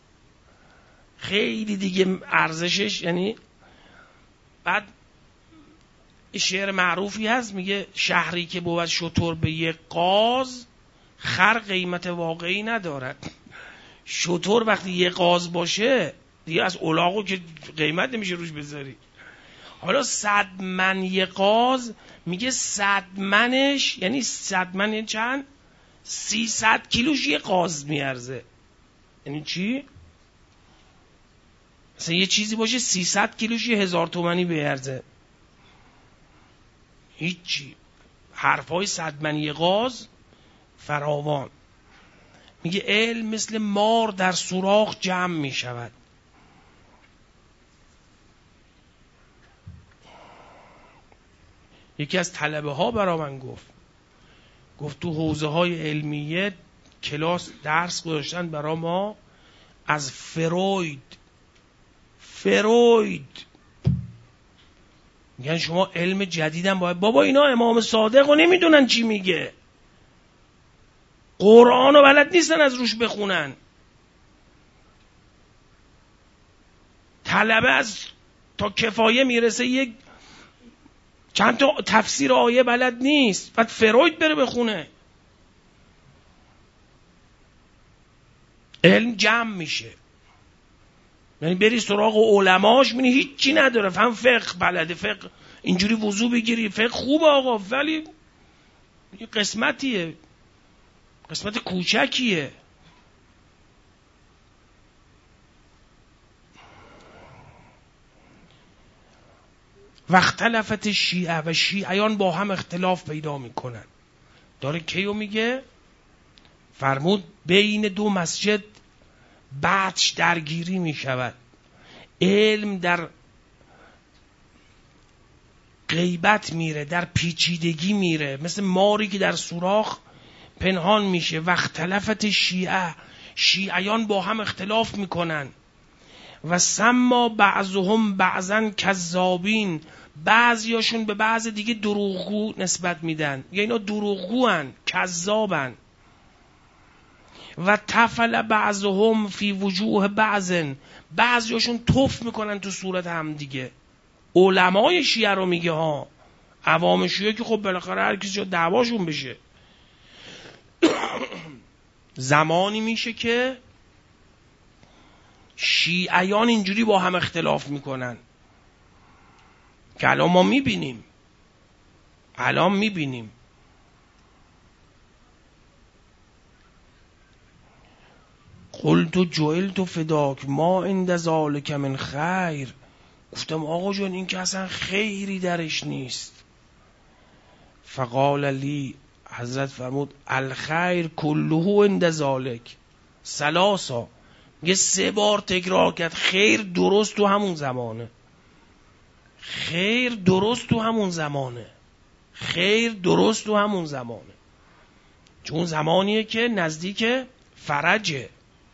خیلی دیگه ارزشش، یعنی بعد شعر معروفی هست میگه شهری که بود شتر به یک قاز، خر قیمت واقعی ندارد. شتر وقتی یک قاز باشه دیگه از الاغو که قیمت نمیشه روش بذاری. حالا 100 من یک قاز، میگه 100 منش یعنی 100 من یعنی چند؟ 300 کیلوش یک قاز میارزه. یعنی چی؟ مثلا یه چیزی باشه 300 کیلوش 1000 تومانی بیارزه. هیچی. حرفای 100 من یک قاز فراوان. میگه علم مثل مار در سوراخ جمع میشود. یکی از طلبه ها برا من گفت تو حوزه های علمیه کلاس درس گذاشتن برا ما از فروید. میگن شما علم جدیدم باید. بابا اینا امام صادق رو نمیدونن چی میگه، قرآن رو بلد نیستن از روش بخونن. طلبه از تا کفایه میرسه یک چند تا تفسیر آیه بلد نیست، بعد فروید بره بخونه. علم جمع میشه. یعنی بری سراغ علماش میبینی هیچی نداره. هم فقه بلده، فقه اینجوری وضو بگیری، فقه خوبه آقا، ولی یه قسمتیه، قسمت کوچکیه. و اختلفت شیعه، و شیعیان با هم اختلاف پیدا میکنن. داره کیو میگه؟ فرمود بین دو مسجد بطش درگیری میشود. علم در غیبت میره، در پیچیدگی میره، مثل ماری که در سوراخ پنهان میشه. و اختلفت شیعه، شیعیان با هم اختلاف میکنن. و سما بعضهم بعضا کذابین، بعضیاشون به بعض دیگه دروغگو نسبت میدن. یا اینا دروغگوان، کذابن. و تفل بعضهم فی وجوه بعضن، بعضیاشون تف میکنن تو صورت هم دیگه. علمای شیعه رو میگه ها، عوام شیعه که خب بالاخره هر کسی جا دعواشون بشه. زمانی میشه که شیعیان اینجوری با هم اختلاف میکنن که الان ما میبینیم. الان میبینیم. قلت جعلت فداک ما عند ذلک من خیر. گفتم آقا جان این که اصلا خیری درش نیست. فقال لی، حضرت فرمود الخیر کله عند ذلک ثلاثا. یه 3 بار تکرار کرد خیر درست تو همون زمانه، خیر درست تو همون زمانه، خیر درست تو همون زمانه. چون زمانیه که نزدیک فرجه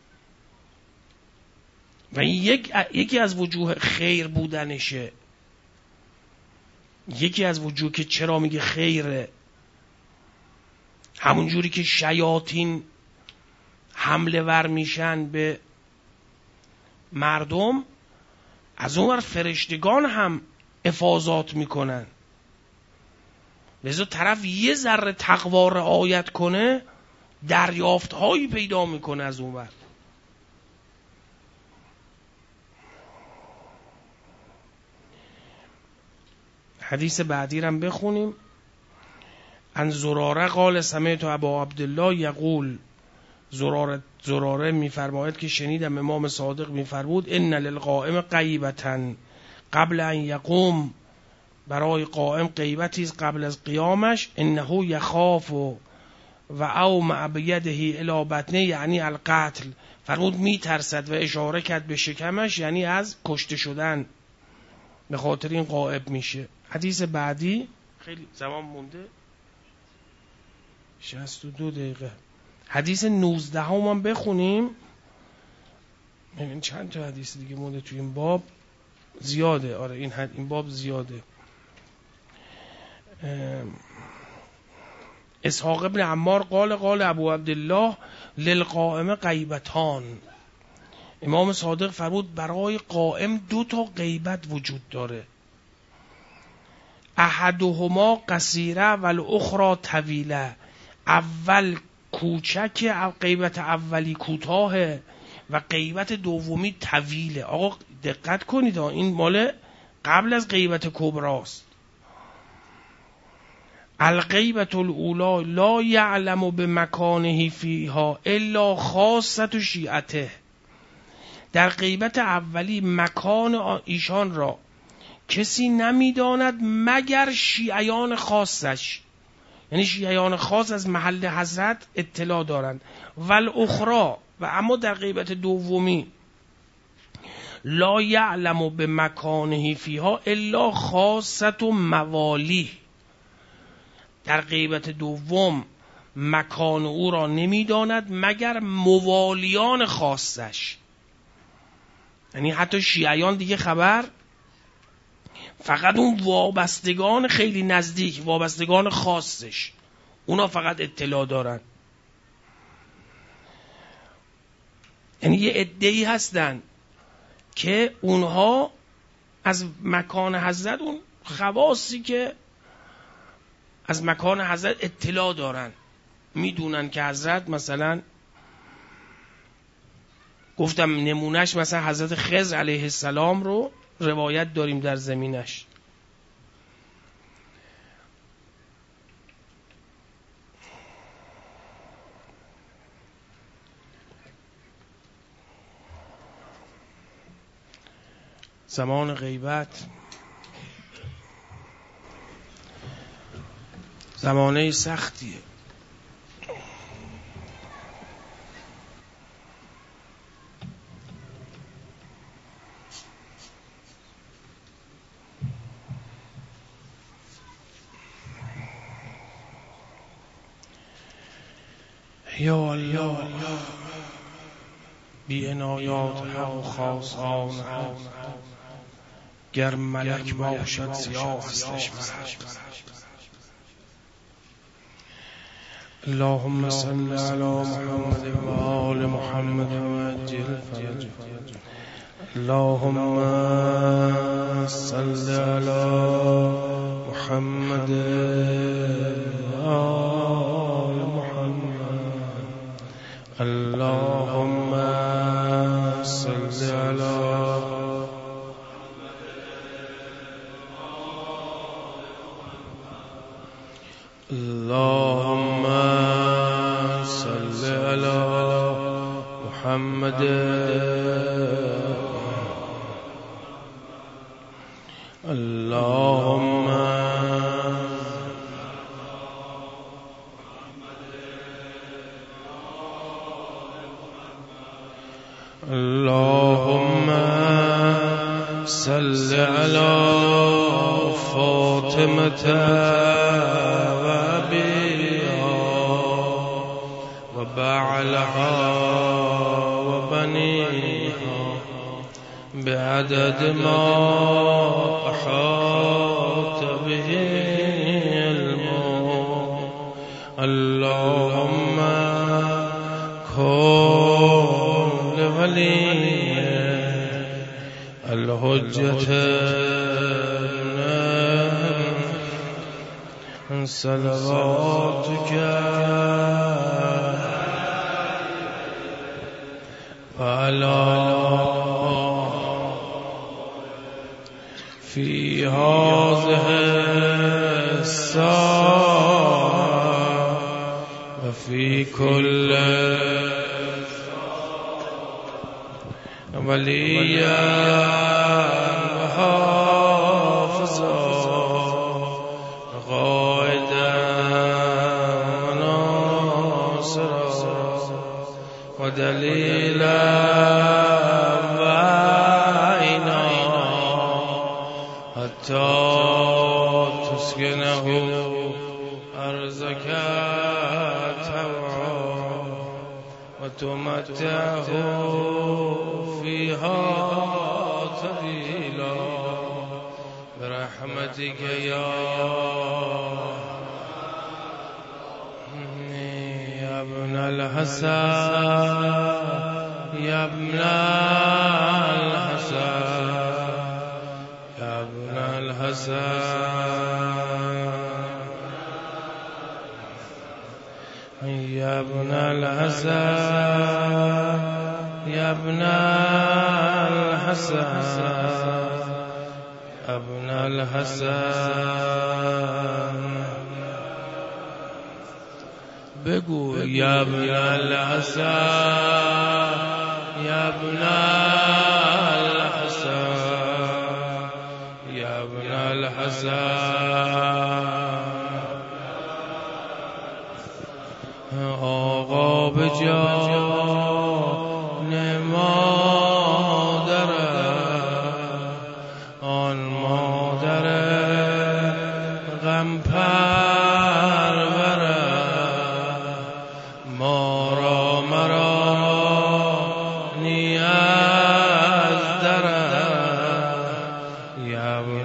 و این یکی از وجوه خیر بودنشه. یکی از وجوه که چرا میگه خیره، همون جوری که شیاطین حمله ور میشن به مردم، از اون ور فرشتگان هم افاضات میکنن. لذا طرف یه ذره تقوا رعایت کنه دریافت هایی پیدا میکنه از اون ور. حدیث بعدی رو هم بخونیم. ان زراره قال سمعت ابا عبدالله یقول، زراره میفرماید که شنیدم امام صادق میفرمود ان للقائم غیبة قبل ان یقوم، برای قائم غیبتی است قبل از قیامش. انه یخاف و اومع بیده الی بطنه یعنی القتل، فرمود میترسد و اشاره کرد به شکمش یعنی از کشته شدن، به خاطر این غائب میشه. حدیث بعدی خیلی زمان مونده، 62 دقیقه. حدیث 19 هم بخونیم. ببین چند تا حدیث دیگه مونده توی این باب، زیاده. آره این باب زیاده. اسحاق ابن عمار قال ابو عبدالله للقائم غیبتان. امام صادق فرمود برای قائم 2 تا غیبت وجود داره. احدهما قصیره و الاخرى طویله. اول کوچک، غیبت اولی کوتاهه و غیبت دومی طویله. آقا دقت کنید این مال قبل از غیبت کبراست. الغیبت الاولی لا یعلم بمکانه فیها الا خاصة شیعته. در غیبت اولی مکان ایشان را کسی نمیداند مگر شیعیان خاصش، یعنی شیعیان خاص از محل حضرت اطلاع دارند. والاخرى، و اما در غیبت دومی لا یعلم بمکانه فیها الا خاصة موالی. در غیبت دوم مکان او را نمیداند مگر موالیان خاصش، یعنی حتی شیعیان دیگه خبر، فقط اون وابستگان خیلی نزدیک، وابستگان خاصش، اونا فقط اطلاع دارن. یعنی یه عده‌ای هستن که اونها از مکان حضرت، اون خواصی که از مکان حضرت اطلاع دارن، میدونن که حضرت مثلا، گفتم نمونش مثلا حضرت خضر علیه السلام رو روایت داریم در زمینش. زمان غیبت زمانه سختیه. یا الله بی عنایات حق و خاصان حق، گر ملک باشد سیاه هستش مرد. اللهم صل علی محمد و آل محمد و عجل فرجهم. اللهم صل علی محمد و آل محمد. اللهم صل علی اللهم صل على محمد اللهم صل على فاطمة وأبيها وبعلها وبنيها بعدد ما أحاط به علمه اللهم كن لولي الحجة صلواتك وعلى في هذه الساعة وفي كل وليا وحافظا قائدا وناصرا ودليلا وعينا حتى تسكنه أرزك طوعا وتمتعه فيها طويلا برحمتك يا ابن الحسن يا ابن الحسن يا ابن الحسن يا ابن الحسن يا ابن الحسن ابن الحسن بگو يا ابن الحسن يا ابن الحسن يا ابن الحسن آقا بجان مادر آن مادر غم پرور ما مرا نیاز در یا ابن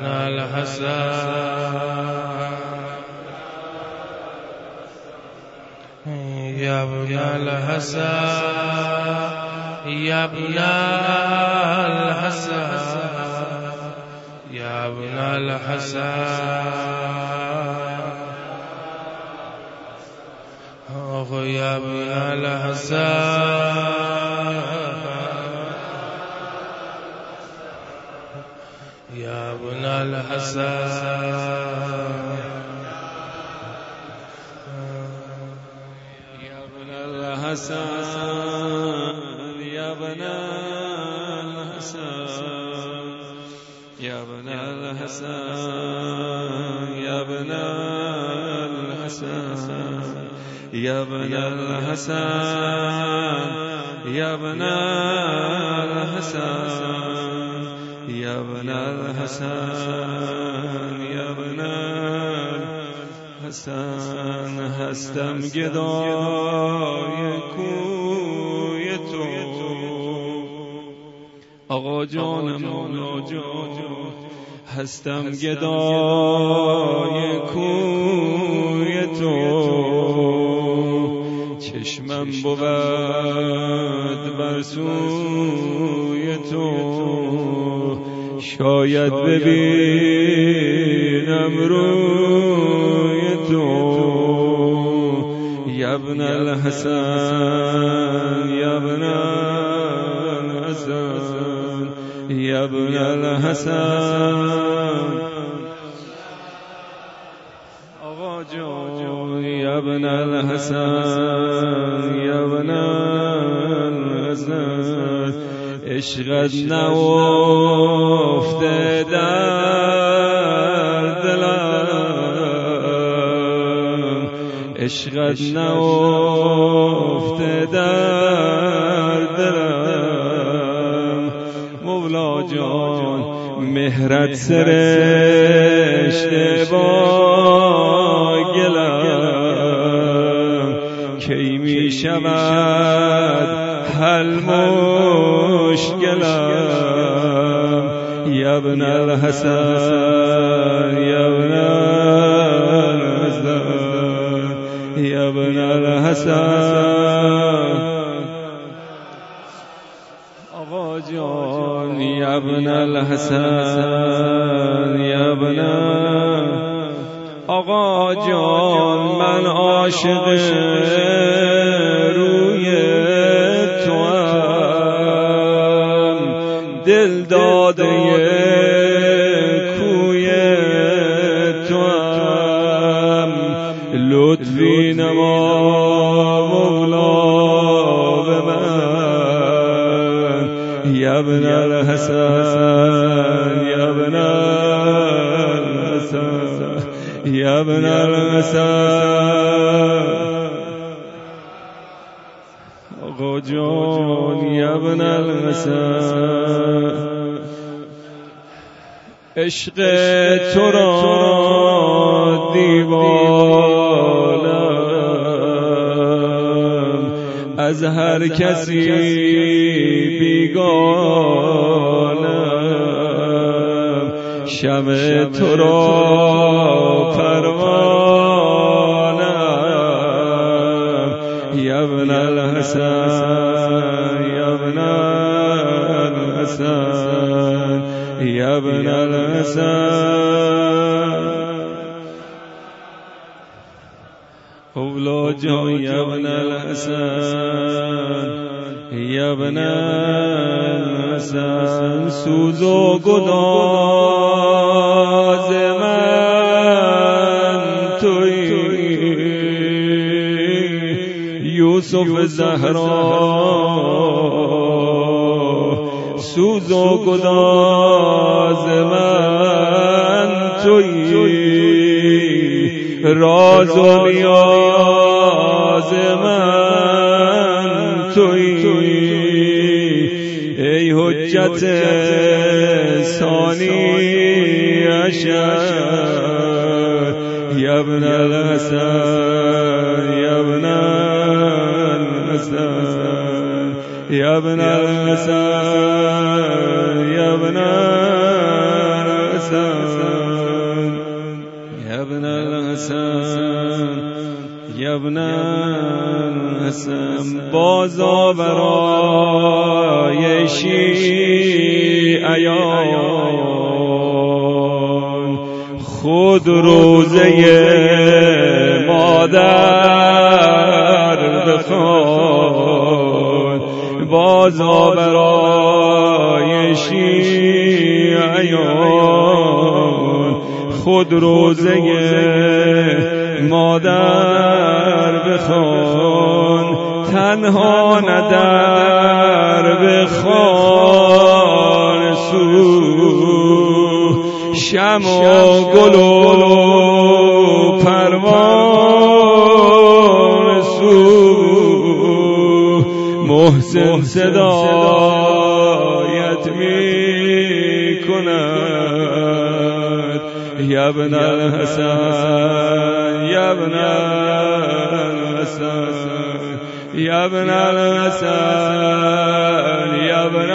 الحسن یا ابن الحسن یا ابن الحسن یا ابن الحسن يا ابن الحسن يا ابن الحسن يا ابن الحسن يا ابن الحسن يا ابن الحسن يا ابن الحسن يا ابن الحسن يا ابن الحسن يا ابن الحسن يا ابن الحسن هستم گدای کوی تو آقا جان مولا جان هستم گدای کوی تو چشمم بود بر سوی تو شاید ببینم روی تو یا ابن الحسن یا ابن الحسن یا ابن الحسن آقا جان ابن الحسن یا ابن الحسن عشقت نهفته در دلم عشقت نهفته در دلم مولا جان مهرت سرشته با گلم کی می شود حل مشکلم یا ابن الحسن یا ابن الحسن یا ابن الحسن آقا جان یا ابن الحسن یا ابن آقا جان من عاشق روی توام دل داده کوی توام لطفی نما مولا به من یا ابن الحسن یا ابن الحسن یا ابن الحسن آقا جان یا ابن الحسن عشق تو را دیوانم از هر کسی بیگانم شمع تو را پروانم یا ابن الحسن یا ابن الحسن یا ابن الحسن اولا جان یا ابن الحسن یا ابن الحسن سوز و گداز من تویی یوسف زهرا سوز و گداز من تویی راز و نیاز من تویی ای حجت ثانی عشر یا ابن الحسن یا ابن الحسن یا ابن الحسن یا ابن الحسن یا ابن الحسن یا ابن الحسن بازا برای شیعیان خود روزه مادر بخوان بازا برای شیعیان خود روزه مادر بخوان تنها ندر بخوان سو شمع و گل و پروان سو محسن صدایت می کند یا ابن الحسن یا ابن الحسن یا ابن الحسن یا ابن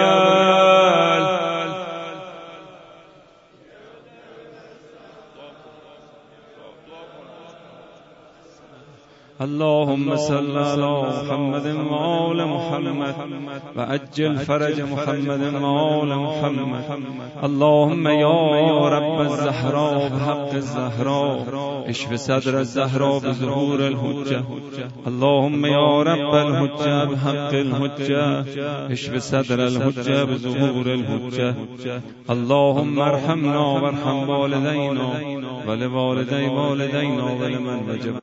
اللهم صل على محمد وآل محمد وعجل فرج محمد وآل محمد اللهم يا رب الزهراء بحق الزهراء اشف صدر الزهراء بظهور الحجة اللهم يا رب الحجة بحق الحجة اشف صدر الحجة بظهور الحجة اللهم ارحمنا وارحم والدينا ولوالدي والدينا ولمن وجب